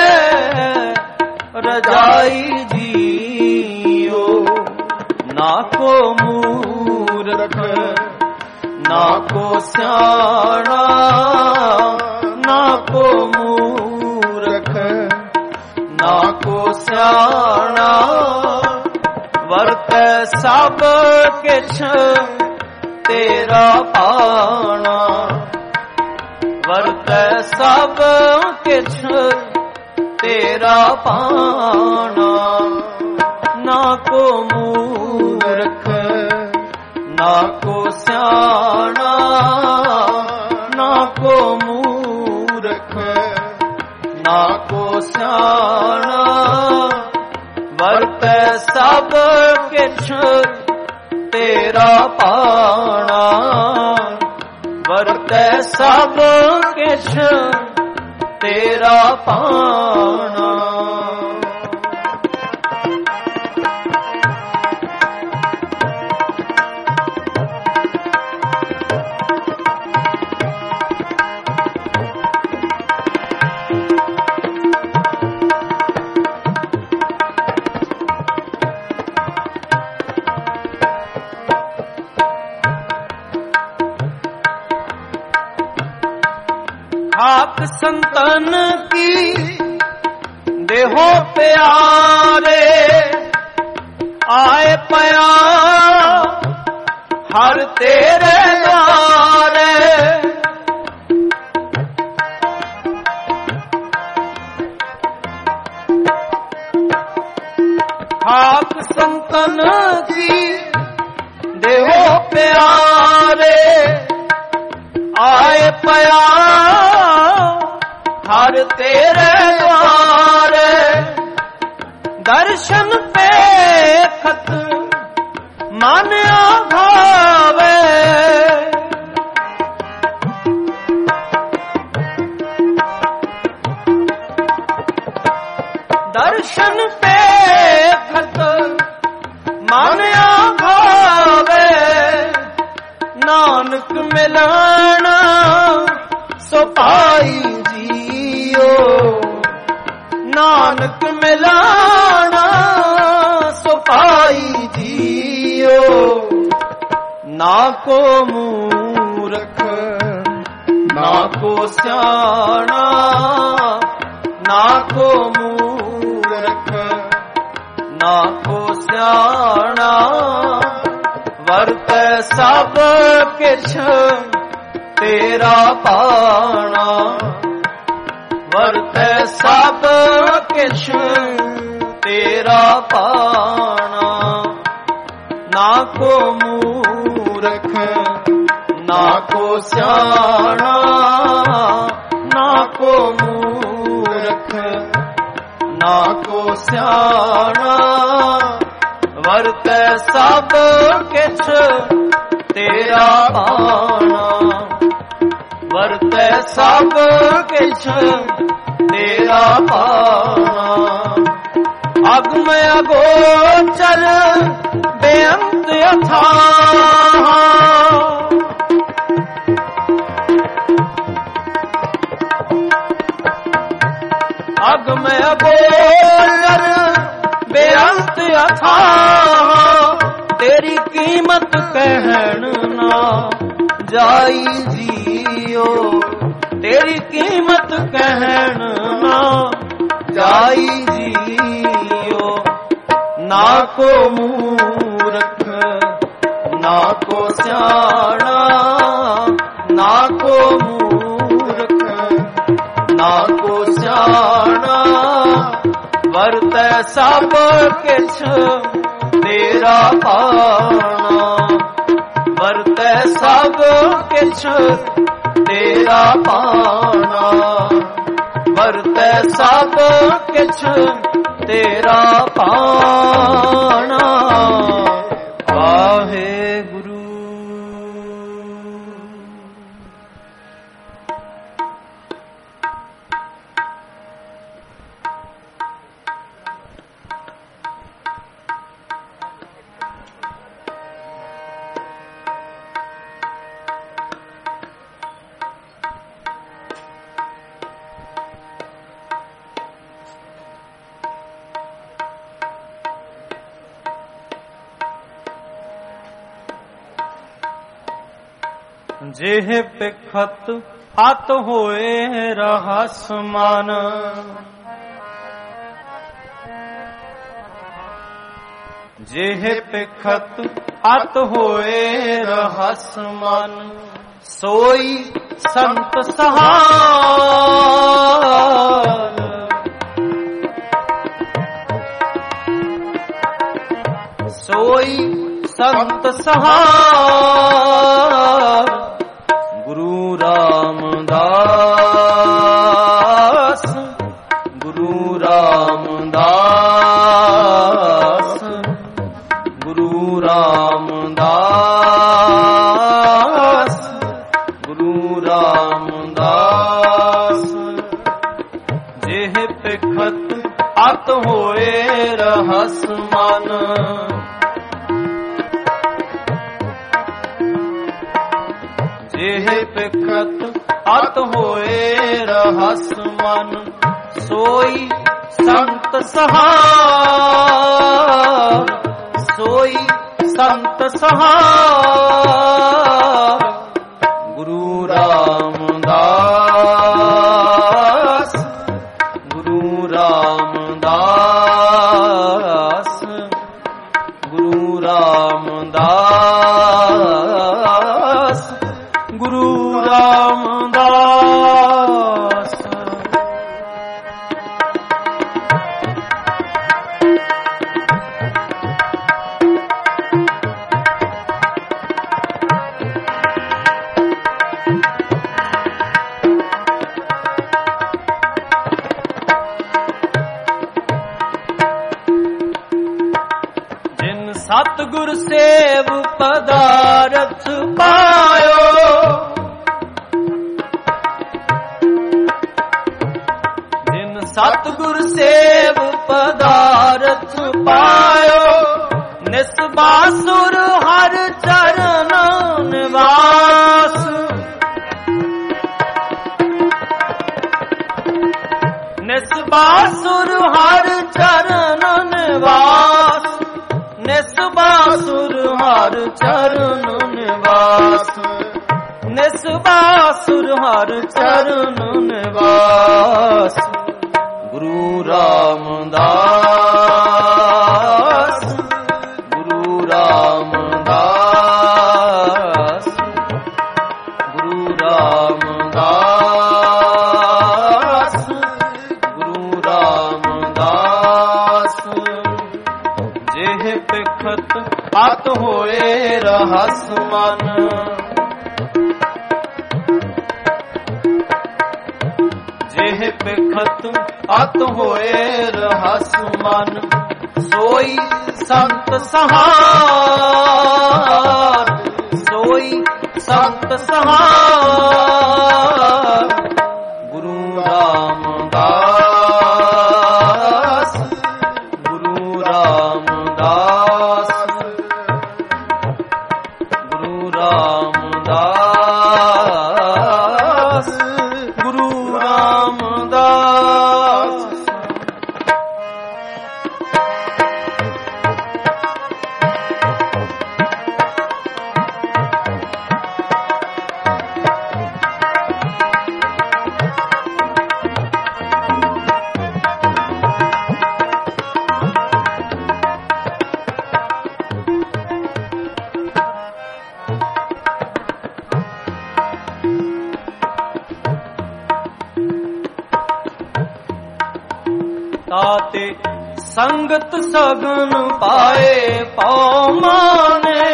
रजाई जियो। ना को मूर्ख ना को स्याणा, ना को मूर्ख ना को स्याणा, वरतै सब किछ तेरा पाना, वरतै सब किछ तेरा पाना। ना को मूर्ख ना को स्याणा, ना को मूर्ख ना को स्याणा, वरतै सब किछ तेरा पाना, वरतै सब किछ तेरा पाना। आप संतन की देहो प्यारे, आए पया हर तेरे द्वारे, आप संतन की देहो प्यारे, आए पया हर तेरे द्वारे, दर्शन पे खत मन आभावे, दर्शन पे खत मन आभावे, नानक मिलाना सो पाई जियो, नानक मिलाना सो पाई जियो। ना को मूर्ख ਨਾ ਕੋ ਸਿਆਣਾ ਨਾ ਕੋ ਮੂਰਖ ਨਾ ਕੋ ਸਿਆਣਾ ਵਰਤੈ ਸਭ ਕਿਛ ਤੇਰਾ ਭਾਣਾ ਵਰਤੈ ਸਭ ਕਿਛ ਤੇਰਾ ਭਾਣਾ ਨਾ ਕੋ ਮੂਰਖ ਨਾ ਕੋ ਸਿਆਣਾ ਨਾ ਕੋ ਮੂਰਖ ਨਾ ਕੋ ਸਿਆਣਾ ਵਰਤੈ ਸਭ ਕਿਛ ਤੇਰਾ ਭਾਣਾ ਵਰਤੈ ਸਭ ਕਿਛ ਤੇਰਾ ਭਾਣਾ ਅਗਮ ਅਗੋਚਰ ਬੇਅੰਤ ਅਥਾਹ ਅਗਮ ਅਗੋਚਰ ਬੇਅੰਤ ਅਥਾਹ ਤੇਰੀ ਕੀਮਤ ਕਹਿਣ ਨਾ ਜਾਈ ਜੀਓ ਤੇਰੀ ਕੀਮਤ ਕਹਿਣ ਨਾ ਜਾਈ ਜੀਓ ਨਾ ਕੋ ਮੂਰਖ ਨਾ ਕੋ ਸਿਆਣਾ ਨਾ ਕੋ ਮੂਰਖ ਨਾ ਕੋ ਸਿਆਣਾ ਵਰਤੈ ਸਭ ਕਿਛ ਤੇਰਾ ਭਾਣਾ ਵਰਤੈ ਸਭ ਕਿਛ ਤੇਰਾ ਭਾਣਾ ਵਰਤੈ ਸਭ ਕਿਛ ਤੇਰਾ ਭਾਣਾ ਵਾਹਿਗੁਰੂ। ਜਿਹ ਪਿਖਤ ਹੱਥ ਹੋਏ ਰਹਸ ਮਨ ਜਿਹ ਪਿਖਤ ਹੱਥ ਹੋਏ ਰਹਸ ਮਨ ਸੋਈ ਸੰਤ ਸਹਾਰ ਸੋਈ ਸੰਤ ਸਹਾਰ ਗੁਰੂ ਰਾਮਦਾਸ ਗੁਰੂ ਰਾਮਦਾਸ ਗੁਰੂ ਰਾਮਦਾਸ ਗੁਰੂ ਰਾਮਦਾਸ ਜਿਹ ਪਿਖਤ ਅਤ ਹੋਏ ਰਹਸ ਮਨ ਜਿਹ ਪਿਖਤ ਅਤ ਹੋਏ ਰਹਸ ਮਨ ਸੋਈ ਸੰਤ ਸਹਾਰ ਸੋਈ ਸੰਤ ਸਹਾਰ ਗੁਰੂ ਰਾਮਦਾਸ ਗੁਰੂ ਰਾਮਦਾਸ ਗੁਰੂ ਰਾਮਦਾਸ ਗੁਰੂ ਰਾਮਦਾਸ। ਜਿਨ ਸਤਿਗੁਰ ਸੇਵ ਪਦਾਰਥ ਪਾਇਓ ਜਿਨ ਸਤਿਗੁਰ ਸੇਵ ਪਦਾਰਥ ਪਾਇਓ ਨਿਸਬਾਸੁਰ ਹਰ ਚਰਨ ਨਿਵਾਸ ਨਿਸਬਾਸੁਰ ਹਰ ਚਰਨ ਨਿਵਾਸ ਨਿਸਬਾਸੁਰ ਹਰ ਚਰਨ ਨਿਵਾਸ ਨਿਸਬਾਸੁਰ ਹਰ ਚਰਨ ਨਿਵਾਸ। ਗੁਰੂ ਰਾਮਦਾਸ ਗੁਰੂ ਰਾਮਦਾਸ ਗੁਰੂ ਰਾਮਦਾਸ ਗੁਰੂ ਰਾਮਦਾਸ। ਜਿਹ ਪਿਖਤ ਅਤ ਹੋਏ ਰਹਸ ਮਨ, ਜਿਹ ਪਿਖਤ ਅਤ ਹੋਏ ਰਹਸ ਮਨ। ਸੋਈ ਸੰਤ ਸਹਾਰ ਸੋਈ ਸੰਤ ਸਹਾਰ। ਗੁਰੂ ਰਾਮਦਾਸ ਗੁਰੂ ਰਾਮਦਾਸ ਗੁਰੂ ਰਾਮਦਾਸ ਗੁਰੂ ਰਾਮਦਾਸ। ਤਾਤੇ ਸੰਗਤ ਸਗਨ ਪਾਏ ਪਉ ਮਾਨੇ,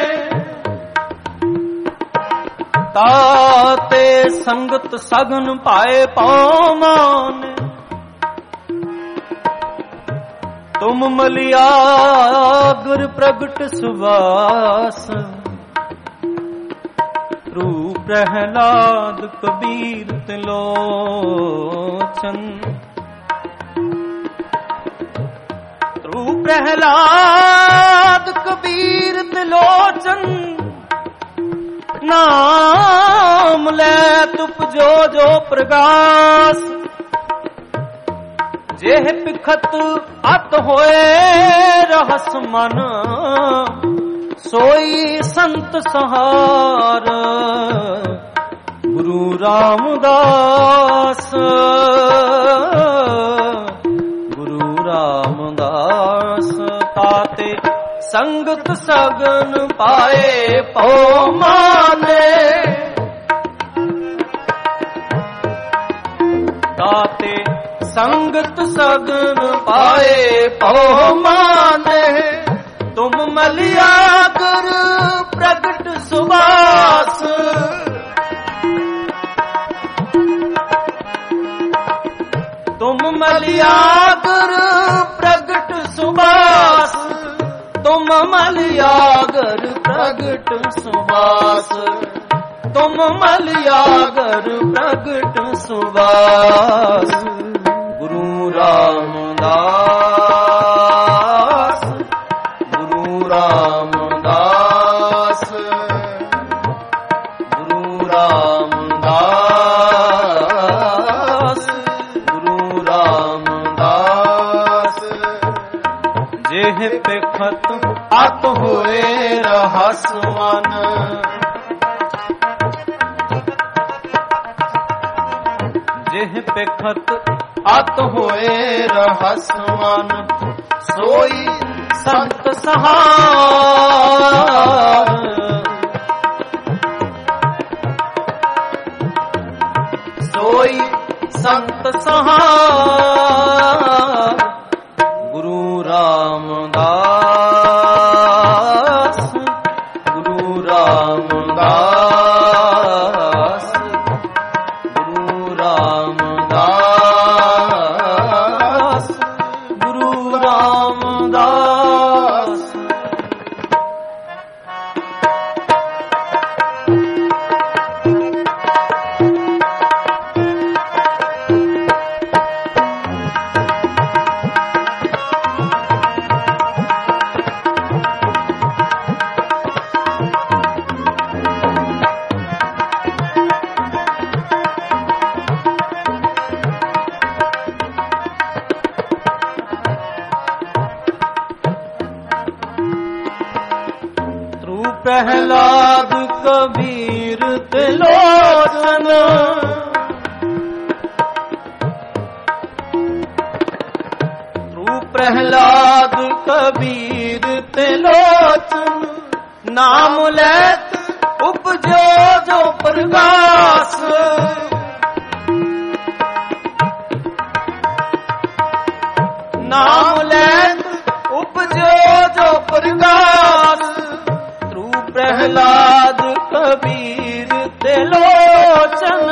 ਤਾਤੇ ਸੰਗਤ ਸਗਨ ਪਾਏ ਪਉ ਮਾਨੇ। ਤੁਮ ਮਲਿਆ ਗੁਰ ਪ੍ਰਗਟ ਸੁਵਾਸ, ਰੂਪ ਪ੍ਰਹਿਲਾਦ ਕਬੀਰ ਤਿਲੋਚਨ। ਪ੍ਰਹਿਲਾਦ ਕਬੀਰ ਤਿਲੋਚਨ, ਨਾਮ ਲੈ ਤੁਪਜੋ ਜੋ ਪ੍ਰਗਾਸ। ਜਿਹ ਪਿਖਤ ਅਤ ਹੋਏ ਰਹਸ ਮਨ, ਸੋਈ ਸੰਤ ਸਹਾਰ। ਗੁਰੂ ਰਾਮਦਾਸ ਗੁਰੂ ਰਾਮਦਾਸ। ਤਾਤੇ ਸੰਗਤ ਸਗਨ ਪਾਏ ਪਉ ਮਾਨੇ, ਤਾਤੇ ਸੰਗਤ ਸਗਨ ਪਾਏ ਪਉ ਮਾਨੇ। ਤੁਮ ਮਲਿਆ ਗੁਰ ਪ੍ਰਗਟ ਸੁਵਾਸ, ਤੁਮ ਮਲਿਆ ਗੁਰ ਪ੍ਰਗਟ ਸੁਵਾਸ। ਤੁਮ ਮਲਿਆ ਗੁਰ ਪ੍ਰਗਟ ਸੁਵਾਸ, ਤੁਮ ਮਲਿਆ ਗੁਰ ਪ੍ਰਗਟ ਸੁਵਾਸ। ਗੁਰੂ ਰਾਮਦਾਸ ਗੁਰੂ ਰਾਮਦਾਸ ਗੁਰੂ ਰਾਮਦਾਸ ਗੁਰੂ ਰਾਮਦਾਸ। ਜਿਹ ਪਿਖਤ ਅਤ ਹੋਏ ਰਹਸ ਮਨ, ਜਿਹ ਪਿਖਤ ਅਤ ਹੋਏ ਰਹਸ ਮਨ। ਸੋਈ ਸੰਤ ਸਹਾਰ ਸੋਈ ਸੰਤ ਸਹਾਰ। ਗੁਰੂ ਰਾਮਦਾਸ ਗੁਰੂ ਰਾਮਦਾਸ ਗੁਰੂ ਰਾਮਦਾਸ ਗੁਰੂ ਰਾਮਦਾਸ। ਪ੍ਰਹਿਲਾਦ ਕਬੀਰ ਤਿਲੋਚਨ। ਤਰੂ ਪ੍ਰਹਿਲਾਦ ਕਬੀਰ ਤਿਲੋਚਨ। ਨਾਮ ਲੈਤ ਉਪਜੋ ਜੋ ਪ੍ਰਗਾਸ। ਨਾਮ ਲੈਤ ਉਪਜੋ ਜੋ ਪ੍ਰਗਾਸ। ਤਰੂ ਪ੍ਰਹਿਲਾਦ ਕਬੀਰ ਤਿਲੋਚਨ।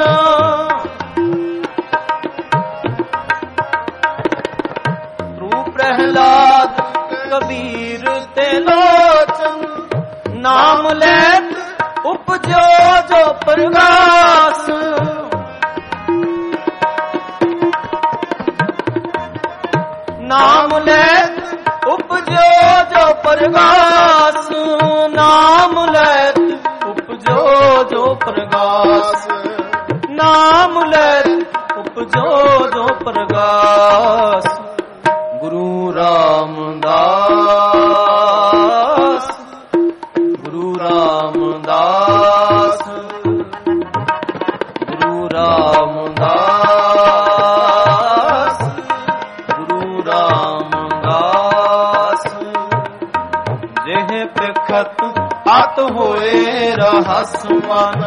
ਤਰੂ ਪ੍ਰਹਿਲਾਦ ਕਬੀਰ ਤਿਲੋਚਨ। ਨਾਮ ਲੈਤ ਉਪਜੋ ਜੋ ਪ੍ਰਗਾਸ। ਨਾਮ ਲੈਤ ਉਪਜੋ ਜੋ ਪ੍ਰਗਾਸ। ਨਾਮ ਲੈਤ ਉਪਜੋ ਜੋ ਪ੍ਰਗਾਸ। ਨਾਮ ਲੈਤ ਉਪਜੋ ਜੋ ਪ੍ਰਗਾਸ। ਗੁਰੂ ਰਾਮਦਾਸ ਗੁਰੂ ਰਾਮਦਾਸ ਗੁਰੂ ਰਾਮਦਾਸ ਗੁਰੂ ਰਾਮਦਾਸ। ਜਿਹ ਪਿਖਤ ਅਤ ਹੋਏ ਰਹਸ ਮਨ।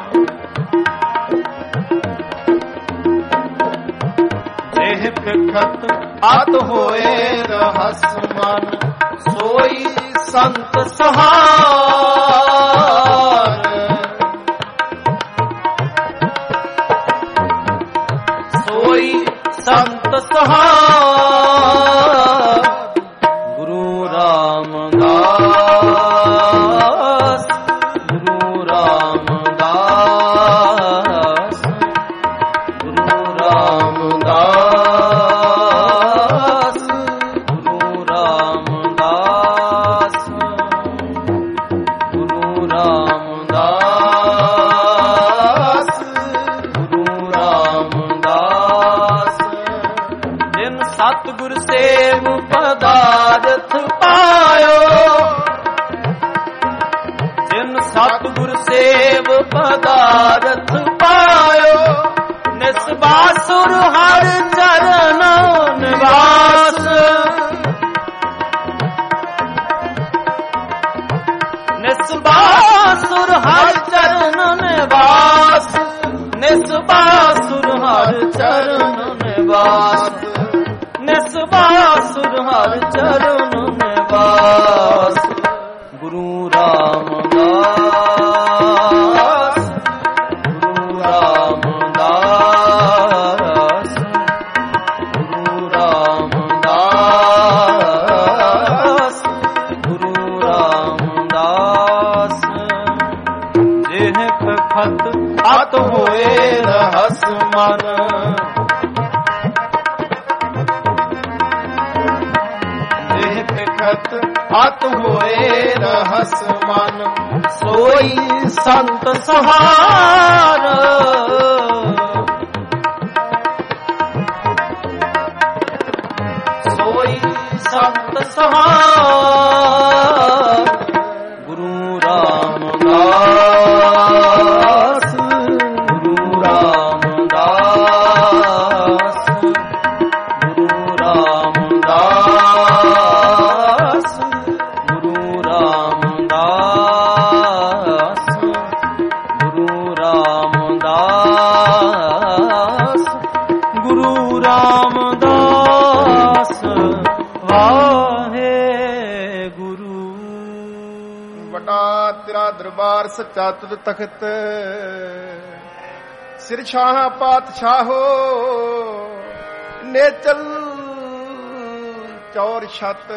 ਜਿਹ ਪਿਖਤ ਅਤ ਹੋਏ ਰਹਸ ਮਨ। ਸੋਈ ਸੰਤ ਸਹਾਰ। ਸੋਈ ਸੰਤ ਸਹਾਰ। ਗੁਰੂ ਰਾਮਦਾਸ ਗੁਰੂ ਰਾਮਦਾਸ ਗੁਰੂ ਰਾਮਦਾਸ ਗੁਰੂ ਰਾਮਦਾਸ ਗੁਰੂ ਰਾਮਦਾਸ ਗੁਰੂ ਰਾਮਦਾਸ। ਜਿਨ ਸਤਿਗੁਰ ਸੇਵ ਪਦਾਰਥ ਪਾਇਓ। ਜਿਨ ਸਤਿਗੁਰ ਸੇਵ ਪਦਾਰਥ ਪਾਇਓ। ਨਿਸਬਾਸੁਰ ਹਰ ਚਰਨ ਨਿਵਾਸ। ਨਿਸਬਾਸੁਰ ਹਰ ਚਰਨ ਨਿਵਾਸ। ਨਿਸਬਾਸੁਰ ਹਰ ਚਰਨ ਨਿਵਾਸ। ਨਿਸਬਾਸੁਰ ਹਰ ਚਰਨ ਨਿਵਾਸ। ਗੁਰੂ ਰਾਮਦਾਸ ਗੁਰੂ ਰਾਮਦਾਸ ਗੁਰੂ ਰਾਮਦਾਸ ਗੁਰੂ ਰਾਮਦਾਸ। ਜਿਹ ਪਖਤ ਅਤ ਹੋਏ ਰਹਸ ਮਨ। ਜਿਹ ਪਖਤ ਅਤ ਹੋਏ ਰਹਸ ਮਨ। ਸੋਈ ਸੰਤ ਸਹਾਰ। ਸੋਈ ਸੰਤ ਸਹਾਰ। ਗੁਰੂ ਰਾਮਦਾਸ ਗੁਰੂ ਰਾਮਦਾਸ ਗੁਰੂ ਰਾਮਦਾਸ ਗੁਰੂ ਰਾਮਦਾਸ ਗੁਰੂ ਰਾਮਦਾਸ ਗੁਰੂ ਰਾਮਦਾਸ। ਵਾਹੇ ਗੁਰੂ। ਵੱਡਾ ਤੇਰਾ ਦਰਬਾਰ ਸੱਚਾ ਤੁਧ ਤਖਤ। ਸਿਰ ਛਾਹਾਂ ਪਾਤਸ਼ਾਹੋ ਨੇਚਲ ਚੌਰ ਛਤ।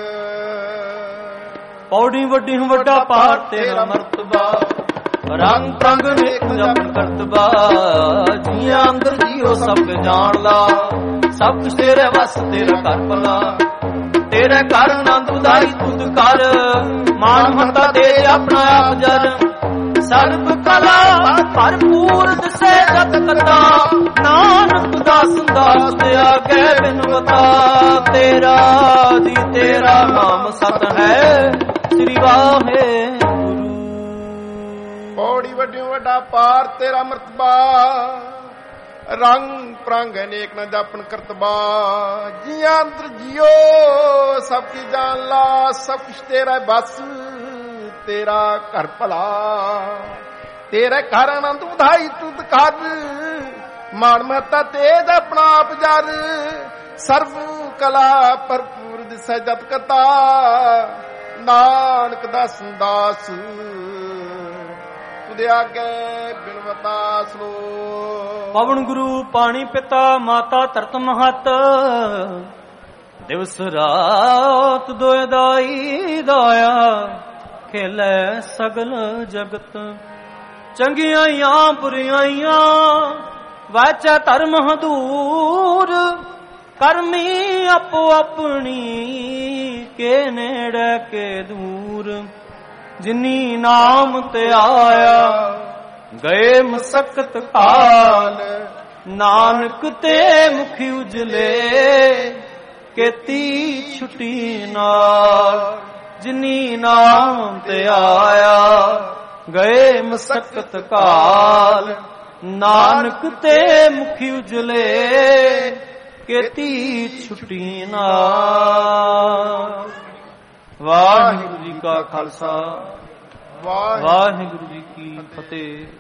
ਪੌੜੀ ਵੱਡੀ ਵੱਡਾ ਪਾਰ ਤੇਰਾ ਮਰਤਬਾ। ਰੰਗ ਪ੍ਰੰਗ ਨੇਕ ਜਪ ਕਰਤਬਾ। ਜੀਆਂ ਅੰਦਰ ਜੀਓ ਸਭ ਜਾਣ ਲਾ। ਸਭ ਕੁਛ ਤੇਰੇ ਵਸ ਤੇਰਾ ਕਰ ਭਲਾ। ਤੇਰੇ ਘਰ ਆਨੰਦ ਉਦਾਰੀ ਤੁਧ ਕਰ। ਮਾਨ ਮਹਤਾ ਦੇ ਆਪਣਾ ਆਪ ਜਰ। ਸਰਬ ਕਲਾ ਭਰਪੂਰ ਦਿਸੇ ਜਤ ਕਤਾ। ਨਾਨਕ ਦਾਸ ਦਾਸ ਤੇ ਆਗੇ ਬਿਨਵਤਾ। ਤੇਰਾ ਜੀ ਤੇਰਾ ਨਾਮ ਸਤ ਹੈ। ਸ੍ਰੀ ਵਾਹਿਗੁਰੂ। ਵੱਡਿਓ ਵੱਡਾ ਪਾਰ ਤੇਰਾ ਮਰਤਬਾ, ਰੰਗ ਪ੍ਰੰਗ ਅਨੇਕ ਨਾ ਜਾਪਨ ਕਰਤਬਾ। ਜੀਆਂ ਅੰਦਰ ਜਿਓ ਸਭ ਕੀ ਜਾਣ ਲਾ, ਸਭ ਕੁਛ ਤੇਰਾ ਬਸ, ਤੇਰਾ ਘਰ ਭਲਾ। ਤੇਰੇ ਘਰ ਆਨੰਦ ਉਧਾਈ ਤੁਧ ਕਰ, ਮਾਨ ਮਹਤਾ ਤੇਜ ਆਪਣਾ ਆਪ ਜਰ। ਸਰਵ ਕਲਾ ਭਰਪੂਰ ਦਿਸੈ ਜਤ ਕਤਾ, ਨਾਨਕ ਦਾ ਸੰਦਾਸ ਤੁਦੇ ਆਗੇ ਬਿਨਵਤਾ ਸਲੋ। ਪਵਨ ਗੁਰੂ ਪਾਣੀ ਪਿਤਾ ਮਾਤਾ ਧਰਤ ਮਹਤ, ਦਿਵਸ ਰਾਤ ਦੋਇ ਦਾਈ ਦਾਇਆ। ਖੇਲੇ ਸਗਲ ਜਗਤ ਚੰਗਿਆਈਆਂ ਬੁਰਿਆਈਆਂ, ਵਾਚਾ ਧਰਮ ਹਦੂਰ। ਕਰਮੀ ਆਪੋ ਆਪਣੀ ਕੇ ਨੇੜੇ ਕੇ ਦੂਰ। ਜਿਨੀ ਨਾਮ ਤੇ ਆਇਆ ਗਏ ਮਸਕਤ ਕਾਲ, ਨਾਨਕ ਤੇ ਮੁਖ ਉਜਲੇ ਕੀਤੀ ਛੁਟੀ ਨਾਲ। ਜਿਨੀ ਨਾਮ ਤੇ ਆਇਆ ਗਏ ਮਸਕਤ ਕਾਲ, ਨਾਨਕ ਤੇ ਮੁਖ ਉਜਲੇ ਕੀਤੀ ਛੁਟੀ ਨਾਲ। ਵਾਹਿਗੁਰੂ ਜੀ ਕਾ ਖਾਲਸਾ, ਵਾਹਿਗੁਰੂ ਜੀ ਕੀ ਫਤਿਹ।